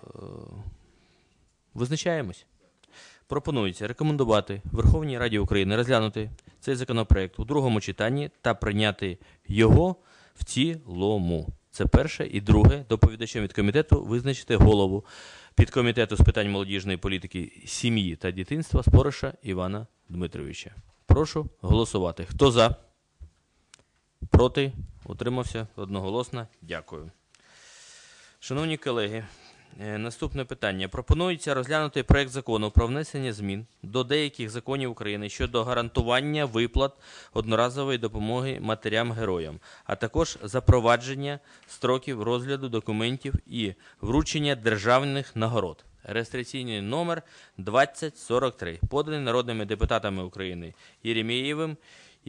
визначаємось. Пропонується рекомендувати Верховній Раді України розглянути цей законопроект у другому читанні та прийняти його в цілому. Це перше. І друге, доповідачем від комітету визначити голову підкомітету з питань молодіжної політики, сім'ї та дитинства Спориша Івана Дмитровича. Прошу голосувати. Хто за? Проти? Утримався? Одноголосно? Дякую. Шановні колеги, наступне питання. Пропонується розглянути проект закону про внесення змін до деяких законів України щодо гарантування виплат одноразової допомоги матерям-героям, а також запровадження строків розгляду документів і вручення державних нагород. Реєстраційний номер двадцять сорок три, поданий народними депутатами України Єремєєвим,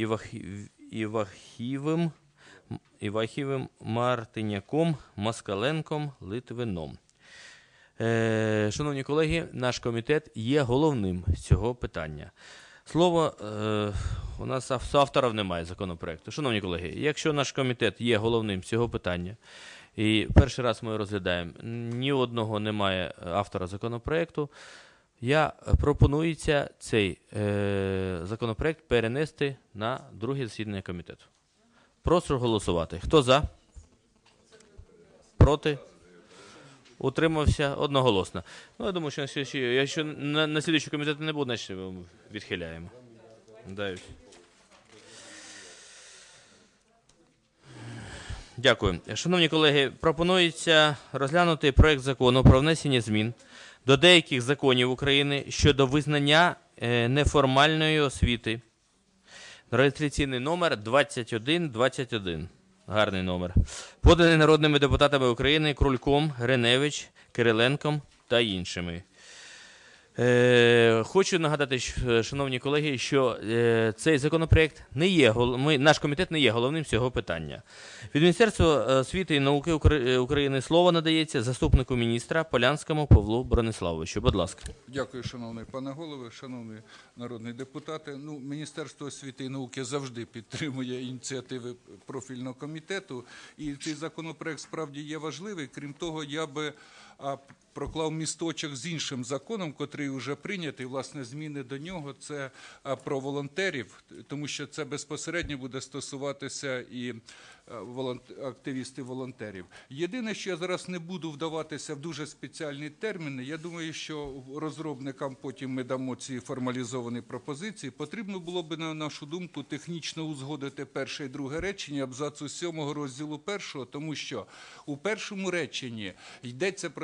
Івахівим, Івахівим, Мартиняком, Москаленком, Литвином. Е, шановні колеги, наш комітет є головним з цього питання. Слово, е, у нас авторів немає законопроекту. Шановні колеги, якщо наш комітет є головним з цього питання, і перший раз ми розглядаємо, ні одного немає автора законопроекту, я пропонується цей е, законопроект перенести на друге засідання комітету. Прошу голосувати. Хто за? Проти? Утримався одноголосно. Ну, я думаю, що на слідчий, якщо на, на слідчий комітет не буде, значить відхиляємо. Дають. Дякую. Шановні колеги, пропонується розглянути проект закону про внесення змін до деяких законів України щодо визнання е, неформальної освіти. Реєстраційний номер двадцять один двадцять один. Гарний номер. Поданий народними депутатами України Крульком, Гриневич, Кириленком та іншими. Е, хочу нагадати, шановні колеги, що е, цей законопроект не є, ми, наш комітет не є головним з цього питання. Від Міністерства освіти і науки України слово надається заступнику міністра Полянському Павлу Брониславовичу. Будь ласка. Дякую, шановний пане голове, шановні народні депутати. Ну, Міністерство освіти і науки завжди підтримує ініціативи профільного комітету, і цей законопроект справді є важливий. Крім того, я би а, проклав місточок з іншим законом, котрий вже прийнятий, власне, зміни до нього, це а, про волонтерів, тому що це безпосередньо буде стосуватися і активістів-волонтерів. Єдине, що я зараз не буду вдаватися в дуже спеціальні терміни, я думаю, що розробникам потім ми дамо ці формалізовані пропозиції, потрібно було б, на нашу думку, технічно узгодити перше і друге речення абзацу сьомого розділу першого, тому що у першому реченні йдеться про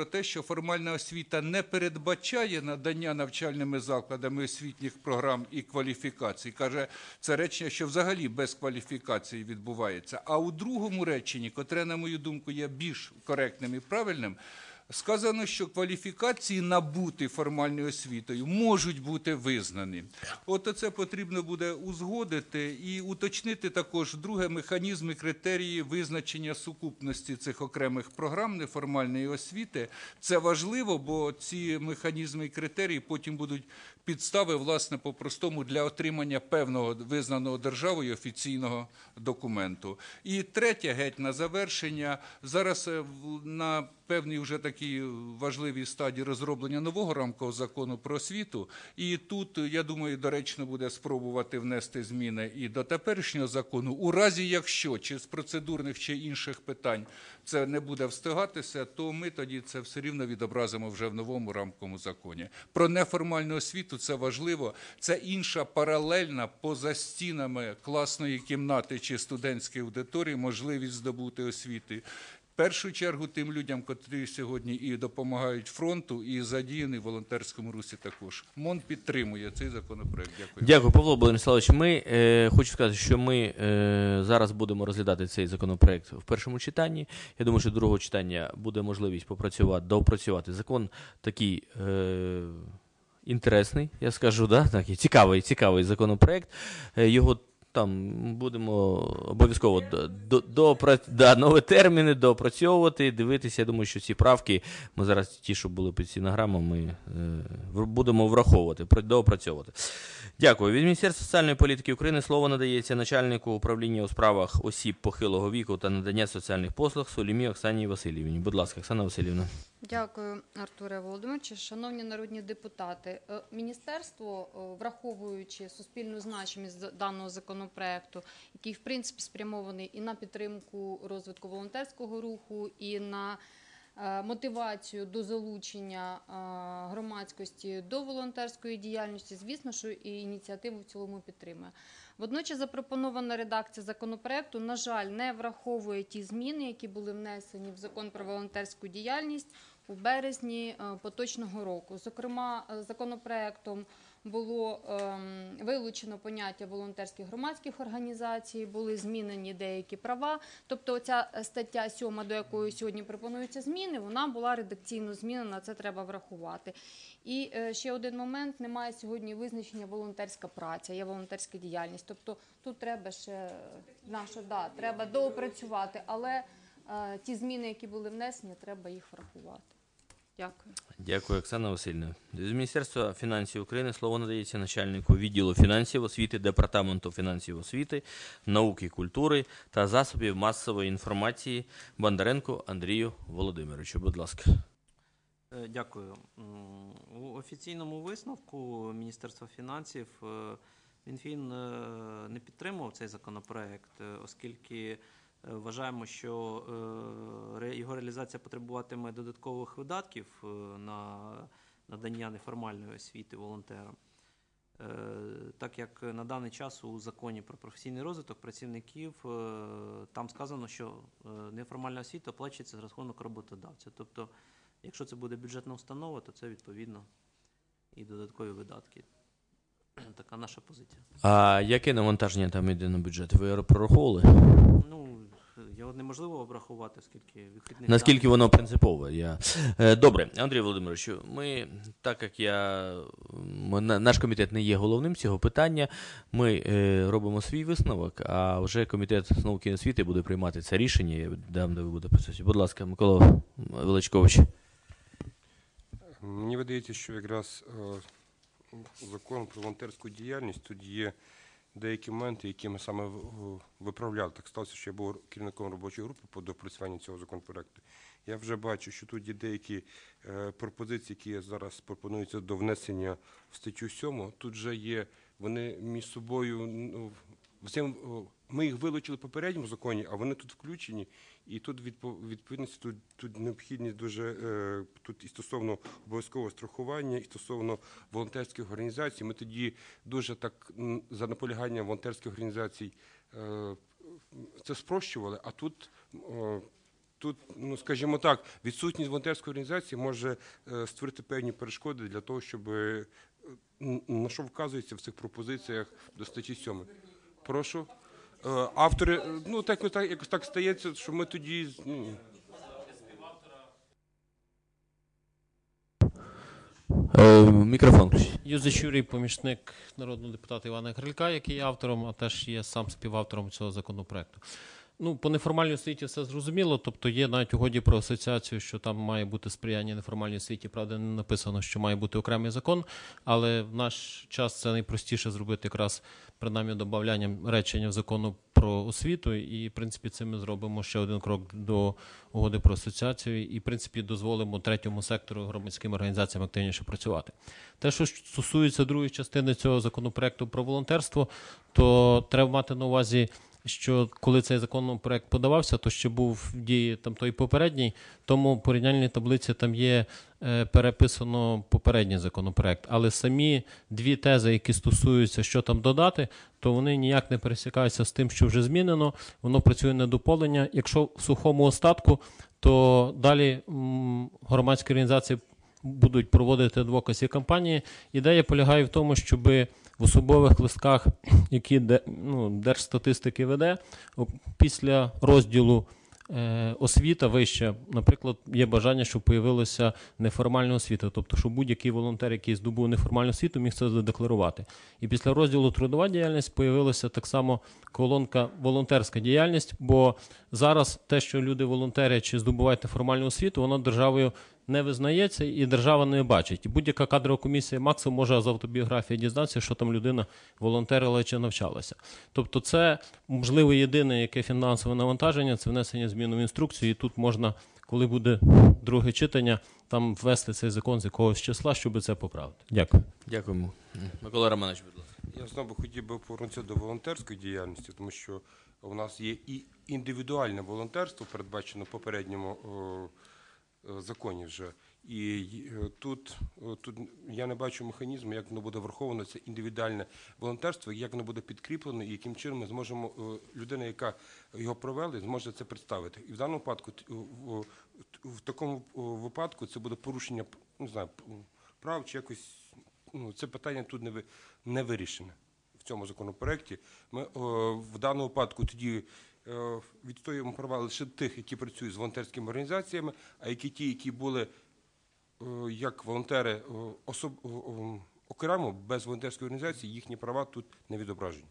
про те, що формальна освіта не передбачає надання навчальними закладами освітніх програм і кваліфікацій. Каже, це речення, що взагалі без кваліфікації відбувається. А у другому реченні, котре, на мою думку, є більш коректним і правильним, сказано, що кваліфікації, набуті формальною освітою, можуть бути визнані. От це потрібно буде узгодити і уточнити також друге механізми, критерії визначення сукупності цих окремих програм неформальної освіти. Це важливо, бо ці механізми і критерії потім будуть підстави, власне, по-простому для отримання певного визнаного державою офіційного документу. І третє, геть на завершення, зараз на певній вже такій важливій стадії розроблення нового рамкового закону про освіту. І тут, я думаю, доречно буде спробувати внести зміни і до теперішнього закону. У разі, якщо чи з процедурних, чи інших питань це не буде встигатися, то ми тоді це все рівно відобразимо вже в новому рамковому законі. Про неформальну освіту це важливо. Це інша паралельна, поза стінами класної кімнати чи студентської аудиторії можливість здобути освіти. В першу чергу тим людям, котрі сьогодні і допомагають фронту, і задіяні в волонтерському русі також. МОН підтримує цей законопроект. Дякую. Дякую, Павло Болеславович. Ми, е, хочу сказати, що ми е, зараз будемо розглядати цей законопроект в першому читанні. Я думаю, що до другого читання буде можливість попрацювати, доопрацювати. Закон такий е, інтересний, я скажу, да? Такий цікавий, цікавий законопроект. Е, його там будемо обов'язково до, до, до, да, нові терміни доопрацьовувати, дивитися. Я думаю, що ці правки, ми зараз ті, що були під стенограмом, ми е, будемо враховувати, доопрацьовувати. Дякую. Від Міністерства соціальної політики України слово надається начальнику управління у справах осіб похилого віку та надання соціальних послуг Сулімі Оксані Васильівні. Будь ласка, Оксана Васильівна. Дякую, Артуре Володимировичу. Шановні народні депутати, міністерство, враховуючи суспільну значимість даного законопроекту, який, в принципі, спрямований і на підтримку розвитку волонтерського руху, і на мотивацію до залучення громадськості до волонтерської діяльності, звісно, що і ініціативу в цілому підтримує. Водночас запропонована редакція законопроекту, на жаль, не враховує ті зміни, які були внесені в Закон про волонтерську діяльність у березні поточного року. Зокрема, законопроектом було ем, вилучено поняття волонтерських громадських організацій, були змінені деякі права. Тобто ця стаття сьома, до якої сьогодні пропонуються зміни, вона була редакційно змінена, це треба врахувати. І е, ще один момент, немає сьогодні визначення волонтерська праця, є волонтерська діяльність. Тобто тут треба ще, наша, да, треба доопрацювати, але е, ті зміни, які були внесені, треба їх врахувати. Дякую. Дякую, Оксана Васильівна. З Міністерства фінансів України слово надається начальнику відділу фінансів освіти, Департаменту фінансів освіти, науки, культури та засобів масової інформації Бондаренку Андрію Володимировичу. Будь ласка. Дякую. У офіційному висновку Міністерства фінансів Мінфін не підтримував цей законопроект, оскільки вважаємо, що його реалізація потребуватиме додаткових видатків на надання неформальної освіти волонтерам, так як на даний час у Законі про професійний розвиток працівників там сказано, що неформальна освіта оплачується за рахунок роботодавця. Тобто, якщо це буде бюджетна установа, то це відповідно і додаткові видатки. Така наша позиція. А яке навантаження там йде на бюджет? Ви прораховували? Ну, його неможливо обрахувати, оскільки відхідних... Наскільки воно принципове? Я... Добре, Андрій Володимирович, ми, так як я, ми, наш комітет не є головним цього питання, ми е, робимо свій висновок, а вже комітет з науки і освіти буде приймати це рішення, я дам, де ви будете працювати. Будь ласка, Микола Величкович. Мені видається, що якраз е, закон про волонтерську діяльність, тут є деякі моменти, які ми саме виправляли. Так сталося, що я був керівником робочої групи по допрацюванню цього законопроекту. Я вже бачу, що тут є деякі е, пропозиції, які зараз пропонуються до внесення в статтю сьому. Тут вже є, вони між собою, ну, всім, ми їх вилучили в попередньому законі, а вони тут включені. І тут відповідності, тут, тут необхідність дуже, е, тут і стосовно обов'язкового страхування, і стосовно волонтерських організацій. Ми тоді дуже так, за наполяганням волонтерських організацій, е, це спрощували, а тут е, тут, ну скажімо так, відсутність волонтерської організації може е, створити певні перешкоди для того, щоб е, на що вказується в цих пропозиціях до статті сьомої. Прошу. Е, автори, е, ну так, так якось так стається, що ми тоді. Ну, Мікрофон включіть. Юзич Юрій, помічник народного депутата Івана Крилька, який є автором, а теж є сам співавтором цього законопроекту. Ну, по неформальній освіті все зрозуміло, тобто є навіть угоді про асоціацію, що там має бути сприяння неформальній освіті, правда, не написано, що має бути окремий закон, але в наш час це найпростіше зробити якраз принаймні добавлянням речення в закону про освіту, і, в принципі, цим ми зробимо ще один крок до угоди про асоціацію і, в принципі, дозволимо третьому сектору громадським організаціям активніше працювати. Те, що стосується другої частини цього законопроекту про волонтерство, то треба мати на увазі, що коли цей законопроект подавався, то ще був в дії там той попередній, тому в порівняльній таблиці там є е, переписано попередній законопроект. Але самі дві тези, які стосуються, що там додати, то вони ніяк не пересікаються з тим, що вже змінено, воно працює на доповнення. Якщо в сухому остатку, то далі м, громадські організації будуть проводити адвокасі кампанії. Ідея полягає в тому, щоб в особових листках, які ну, Держстатистики веде, після розділу е, освіта вища, наприклад, є бажання, щоб появилася неформальна освіта, тобто, щоб будь-який волонтер, який здобув неформальну освіту, міг це задекларувати. І після розділу трудова діяльність появилася так само колонка волонтерська діяльність, бо зараз те, що люди волонтерять чи здобувають неформальну освіту, воно державою не визнається і держава не бачить. І будь-яка кадрова комісія максимум може з автобіографії дізнатися, що там людина волонтерила чи навчалася. Тобто це, можливо, єдине яке фінансове навантаження, це внесення змін в інструкцію, і тут можна, коли буде друге читання, там ввести цей закон з якогось числа, щоб це поправити. Дякую. Дякуємо. Микола Романович, будь ласка. Я знову хотів би повернутися до волонтерської діяльності, тому що у нас є і індивідуальне волонтерство, передбачено в попередньому о, законі вже. І тут, тут я не бачу механізму, як воно буде враховано, це індивідуальне волонтерство, як воно буде підкріплено і яким чином ми зможемо, людина, яка його провели, зможе це представити. І в даному випадку, в, в такому випадку це буде порушення, не знаю, прав чи якось, ну, це питання тут не, не вирішене в цьому законопроекті. Ми о, в даному випадку тоді відстоюємо права лише тих, які працюють з волонтерськими організаціями, а які ті, які були як волонтери особ... окремо, без волонтерської організації, їхні права тут не відображені.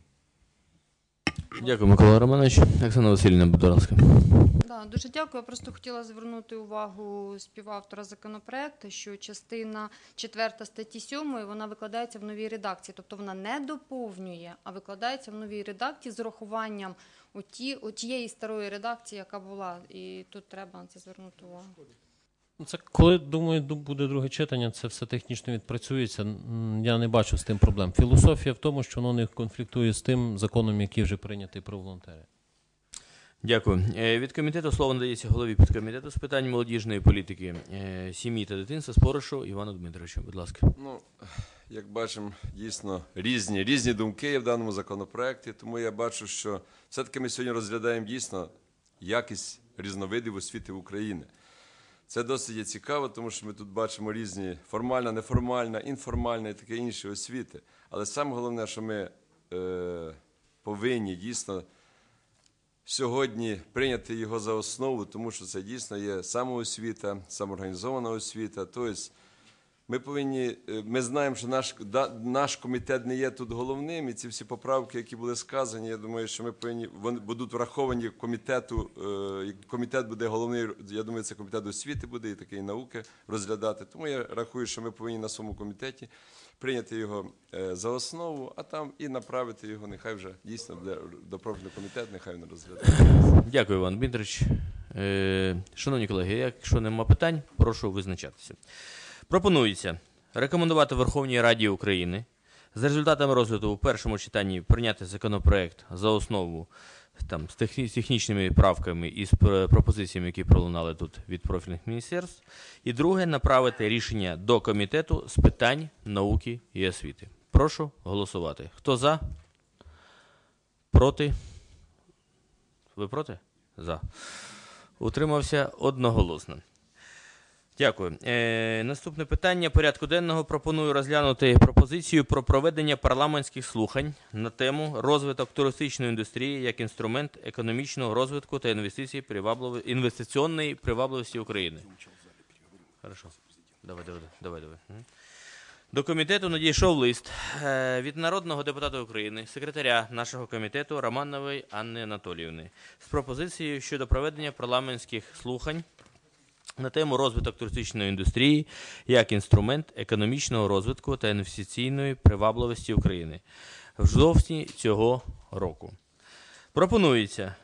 Дякую, Микола Романович. Оксана Васильівна, будь ласка. Да, дуже дякую. Я просто хотіла звернути увагу співавтора законопроекту, що частина четверта статті сьомої, вона викладається в новій редакції. Тобто вона не доповнює, а викладається в новій редакції з урахуванням оті, тієї старої редакції, яка була. І тут треба на це звернути увагу. Це коли, думаю, буде друге читання, це все технічно відпрацюється. Я не бачу з тим проблем. Філософія в тому, що воно не конфліктує з тим законом, який вже прийнятий про волонтери. Дякую. Від комітету слово надається голові підкомітету з питань молодіжної політики, сім'ї та дитинства Споришу Івану Дмитровичу. Будь ласка. Ну, як бачимо, дійсно різні, різні думки є в даному законопроекті, тому я бачу, що все-таки ми сьогодні розглядаємо дійсно якість різновидів освіти в Україні. Це досить є цікаво, тому що ми тут бачимо різні формальна, неформальна, інформальна і таке інше освіти. Але саме головне, що ми е, повинні дійсно сьогодні прийняти його за основу, тому що це дійсно є самоосвіта, самоорганізована освіта. Тобто ми повинні, ми знаємо, що наш, да, наш комітет не є тут головним, і ці всі поправки, які були сказані, я думаю, що ми повинні, вони будуть враховані комітету, е, комітет буде головний, я думаю, це комітет освіти буде і такої науки розглядати. Тому я рахую, що ми повинні на своєму комітеті прийняти його е, за основу, а там і направити його, нехай вже дійсно для, до профільного комітету, нехай він розглядає. Дякую, Іван Дмитрович. Е, шановні колеги, якщо нема питань, прошу визначатися. Пропонується рекомендувати Верховній Раді України за результатами розгляду у першому читанні прийняти законопроект за основу там, з технічними правками і з пропозиціями, які пролунали тут від профільних міністерств. І друге, направити рішення до комітету з питань науки і освіти. Прошу голосувати. Хто за? Проти? Ви проти? За. Утримався одноголосно. Дякую. Е, наступне питання порядку денного. Пропоную розглянути пропозицію про проведення парламентських слухань на тему «Розвиток туристичної індустрії як інструмент економічного розвитку та інвестицій привабливо- інвестиційної привабливості України». Хорошо. Давай, давай, давай, давай. Мгм. До комітету надійшов лист е, від народного депутата України, секретаря нашого комітету Романової Анни Анатоліївни з пропозицією щодо проведення парламентських слухань на тему розвиток туристичної індустрії як інструмент економічного розвитку та інвестиційної привабливості України в жовтні цього року. Пропонується,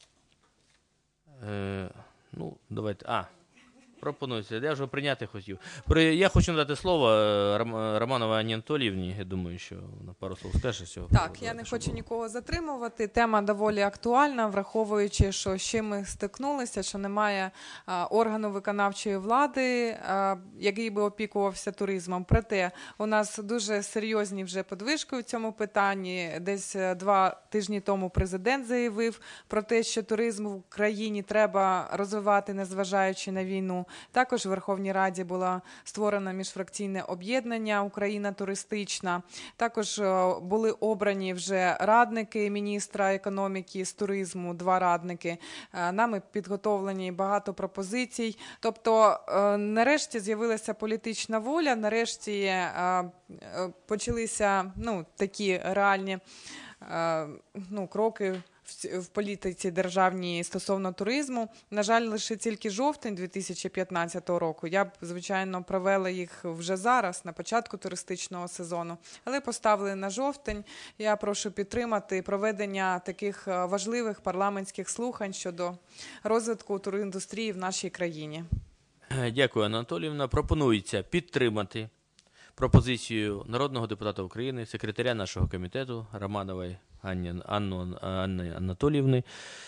е, ну, давайте, а, пропонується, я вже прийняти хотів. При- Я хочу надати слово е, Ром- Романовій Анні Анатоліївні, я думаю, що вона пару слов скаже з цього. Так, я не хочу нікого затримувати. Тема доволі актуальна, враховуючи, що з чим ми стикнулися, що немає а, органу виконавчої влади, а, який би опікувався туризмом. Проте у нас дуже серйозні вже подвижки у цьому питанні. Десь е, два тижні тому президент заявив про те, що туризм в Україні треба розвивати, незважаючи на війну. Також в Верховній Раді було створено міжфракційне об'єднання «Україна туристична». Також е, були обрані вже радники міністра економіки з туризму, два радники. Е, Нами підготовлені багато пропозицій. Тобто, е, нарешті з'явилася політична воля, нарешті е, е, почалися ну, такі реальні е, ну, кроки в ц- в політиці державній стосовно туризму. На жаль, лише тільки жовтень дві тисячі п'ятнадцятого року. Я б, звичайно, провела їх вже зараз, на початку туристичного сезону, але поставили на жовтень. Я прошу підтримати проведення таких е, важливих парламентських слухань щодо розвитку туріндустрії в нашій країні. Е, Дякую, Анна Анатоліївна. Пропонується підтримати пропозицію народного депутата України, секретаря нашого комітету Романової Анні, Анну, Анни Анатоліївни,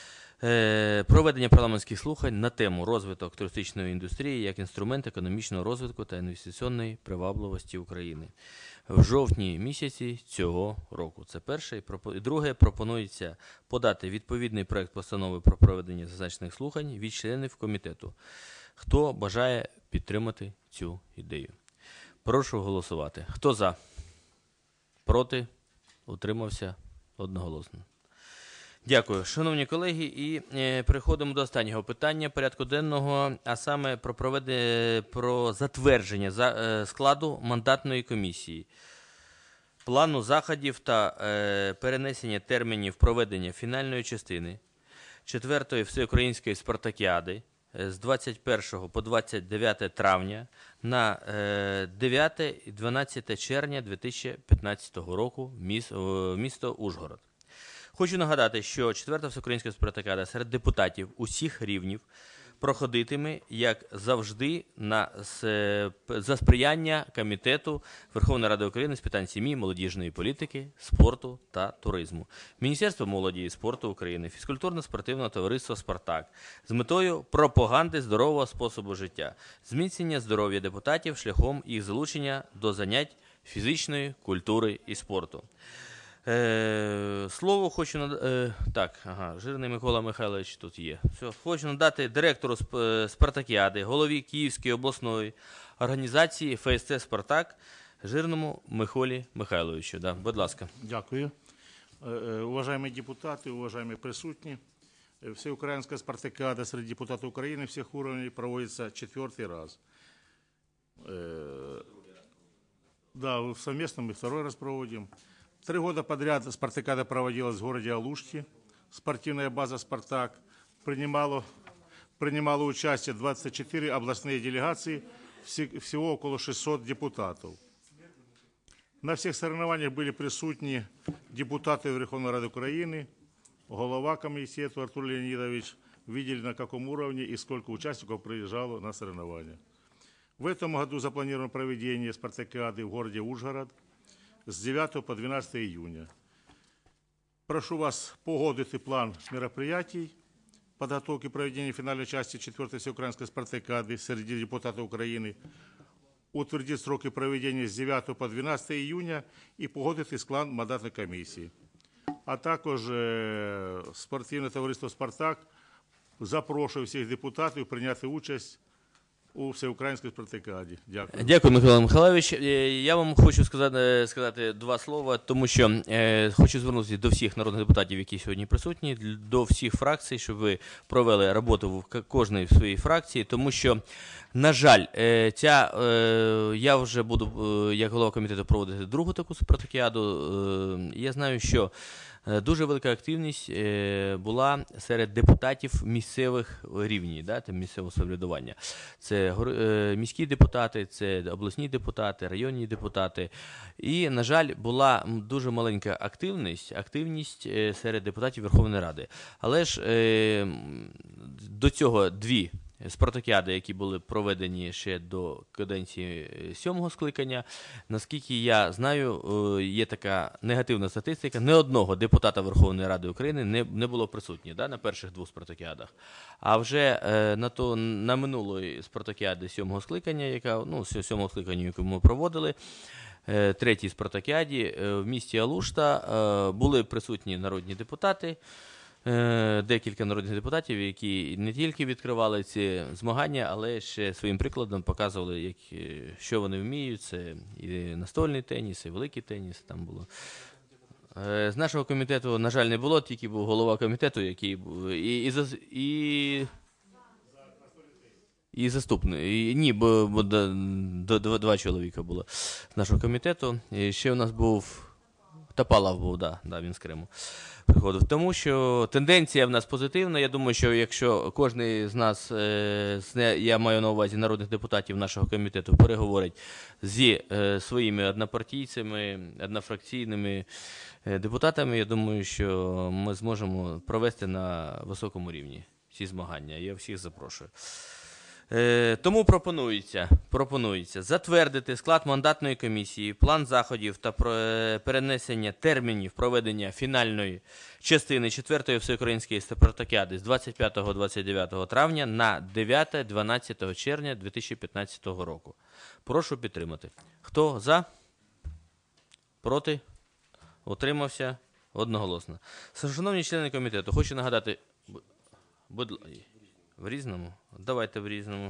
е, проведення парламентських слухань на тему «Розвиток туристичної індустрії як інструмент економічного розвитку та інвестиційної привабливості України» в жовтні місяці цього року. Це перше. І пропо- і друге, пропонується подати відповідний проект постанови про проведення зазначених слухань від членів комітету. Хто бажає підтримати цю ідею? Прошу голосувати. Хто за? Проти? Утримався? Одноголосно. Дякую. Шановні колеги, і е, переходимо до останнього питання порядку денного, а саме про проведення, про затвердження за, е, складу мандатної комісії, плану заходів та е, перенесення термінів проведення фінальної частини четвертої всеукраїнської спартакіади е, з двадцять першого по двадцять дев'яте травня на е, дев'яте і дванадцяте червня дві тисячі п'ятнадцятого року міс, о, місто Ужгород. Хочу нагадати, що четверта всеукраїнська спартакіада серед депутатів усіх рівнів проходитиме, як завжди, на, с- за сприяння Комітету Верховної Ради України з питань сім'ї, молодіжної політики, спорту та туризму, Міністерства молоді і спорту України, фізкультурно-спортивного товариства «Спартак» з метою пропаганди здорового способу життя, зміцнення здоров'я депутатів шляхом їх залучення до занять фізичної культури і спорту. Е, слово хочу надати. Е, так, ага, Жирний Микола Михайлович тут є. Все, хочу надати директору Сп- е, Спартакіади, голові Київської обласної організації Ф С Ц «Спартак» Жирному Миколі Михайловичу. Да, будь ласка. Дякую. Э, э, Уважаемые депутаты, уважаемые присутні, э, Всеукраинская спартакиада среди депутатов Украины всех уровней проводится четвертый раз. Э, Да, в совместном мы второй раз проводим. Три года подряд спартакиада проводилась в городе Алуште. Спортивная база «Спартак». Принимало, принимало участие двадцать четыре областные делегации, все- всего около шестисот депутатов. На всех соревнованиях были присутні депутаты Верховной Рады Украины, голова комитета Артур Леонидович, видели, на каком уровне и сколько участников приезжало на соревнования. В этом году запланировано проведение спартакиады в городе Ужгород с девятого по двенадцатое июня. Прошу вас погодити план мероприятий подготовки проведения финальной части четвертой всеукраинской спартакиады среди депутатов Украины, утвердить сроки проведения с девятого по двенадцатое июня и погодити склад мандатної комісії. А також е, спортивне товариство «Спартак» запрошую всіх депутатів прийняти участь у всеукраїнській спартакіаді. Дякую. Дякую, Михайло Михайлович. Е, Я вам хочу сказати, сказати два слова, тому що е, хочу звернутися до всіх народних депутатів, які сьогодні присутні, до всіх фракцій, щоб ви провели роботу в к- кожній в своїй фракції, тому що, на жаль, е, ця, е, я вже буду, е, як голова комітету, проводити другу таку спартакіаду. Е, я знаю, що е, дуже велика активність е, була серед депутатів місцевих рівнів, да, там місцевого самоврядування. Це гор- е, міські депутати, це обласні депутати, районні депутати. І, на жаль, була м, дуже маленька активність, активність е, серед депутатів Верховної Ради. Але ж е, м, до цього дві спартакіади, які були проведені ще до каденції е, сьомого скликання. Наскільки я знаю, е, є така негативна статистика. Не одного депутата Верховної Ради України не, не було присутні, да, на перших двох спартакіадах. А вже е, на, то, на минулої спартакіади сьомого скликання, яка, ну, сьо- сьомого скликання, яку ми проводили, е, третій спартакіаді е, в місті Алушта е, були присутні народні депутати. Е, Декілька народних депутатів, які не тільки відкривали ці змагання, але ще своїм прикладом показували, як, е, що вони вміють. Це і настольний теніс, і великий теніс там було. Е, З нашого комітету, на жаль, не було, тільки був голова комітету, який був, і, і, зас- і, і заступник. І, ні, бо, бо до, до, два, два чоловіка було з нашого комітету. І ще у нас був Топалов був, да, да, він з Криму приходив. Тому що тенденція в нас позитивна. Я думаю, що якщо кожен з нас, е, з не- я маю на увазі народних депутатів нашого комітету, переговорить зі е, своїми однопартійцями, однофракційними е, депутатами, я думаю, що ми зможемо провести на високому рівні ці змагання. Я всіх запрошую. Е, Тому пропонується, пропонується затвердити склад мандатної комісії, план заходів та про- е, перенесення термінів проведення фінальної частини четвертої всеукраїнської спартакіади з двадцять п'ятого - двадцять дев'ятого травня на дев'яте - дванадцяте червня дві тисячі п'ятнадцятого року. Прошу підтримати. Хто за? Проти? Утримався? Одноголосно. Шановні члени комітету, хочу нагадати, бу- будь л- в різному? Давайте в різному.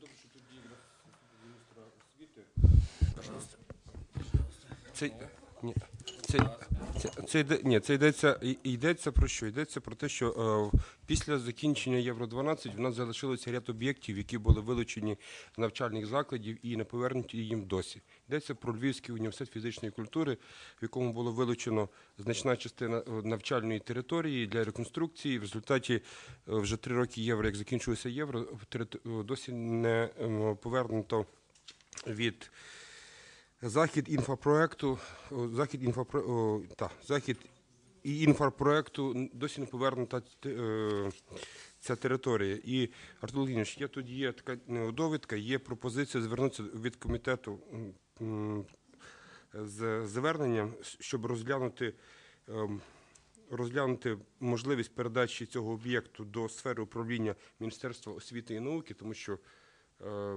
Це, ні, це, це, це, йде, ні, це йдеться, й- йдеться про що? Йдеться про те, що е, після закінчення Євро дванадцять в нас залишилося ряд об'єктів, які були вилучені з навчальних закладів і не повернуті їм досі. Йдеться про Львівський університет фізичної культури, в якому було вилучено значна частина е, навчальної території для реконструкції. В результаті е, вже три роки євро, як закінчилося євро, терит- е, досі не е, повернуто від захід інфопроекту, о, захід інфопро, о, та, захід і інфопроекту досі не повернута е, ця територія. І, Артур Леонідович, є тут є така е, довідка, є пропозиція звернутися від комітету м, м, з зверненням, щоб розглянути, ем, розглянути можливість передачі цього об'єкту до сфери управління Міністерства освіти і науки, тому що е,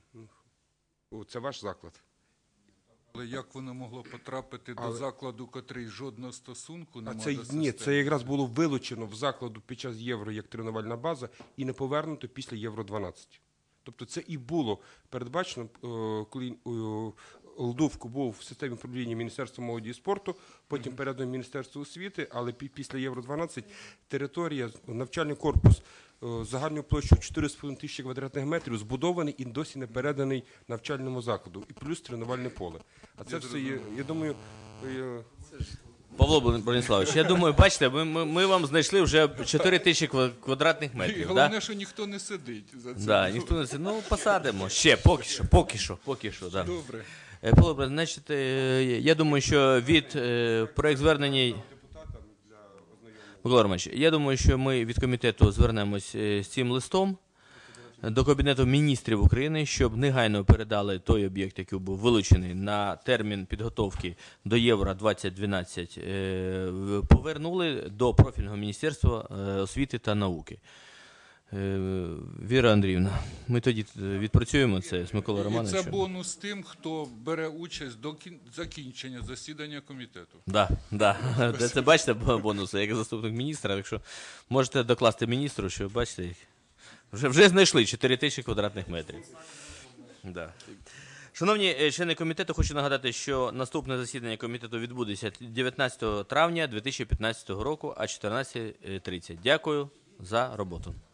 о, це ваш заклад. Але як воно могло потрапити до Але- закладу, котрий жодного стосунку А не має це, до ні, системи? це якраз було вилучено в закладу під час Євро як тренувальна база і не повернуто після Євро дванадцять. Тобто це і було передбачено, е, коли е, ЛДУФК був в системі управління Міністерства молоді і спорту, потім передано Міністерству освіти, але пі- після Євро дванадцять територія, навчальний корпус е, загальною площею чотири з половиною тисячі квадратних метрів збудований і досі не переданий навчальному закладу, і плюс тренувальне поле. А це все є, я думаю, е, Павло Брониславович, я думаю, бачите, ми, ми, ми вам знайшли вже чотири тисячі ква- квадратних І метрів. головне, Да? що ніхто не сидить за це. Да, ніхто не сидить. Ну, посадимо. Ще, поки що, поки що, поки що. Да. Добре. Е, Павло Борисович, значить, е, я думаю, що від е, проект звернення... Микола Романович, я думаю, що ми від комітету звернемось е, з цим листом до Кабінету міністрів України, щоб негайно передали той об'єкт, який був вилучений на термін підготовки до Євро двадцять дванадцять, е, повернули до профільного Міністерства е, освіти та науки. Е, Віра Андріївна, ми тоді відпрацюємо це з Миколою І це Романовичем. бонус тим, хто бере участь до кін- закінчення засідання комітету. Да, да. Де це бачите бонуси, як заступник міністра. Якщо можете докласти міністру, що бачите, їх вже, вже знайшли чотири тисячі квадратних метрів. Да. Шановні е, члени комітету, хочу нагадати, що наступне засідання комітету відбудеться дев'ятнадцятого травня дві тисячі п'ятнадцятого року о чотирнадцятій тридцять. Дякую за роботу.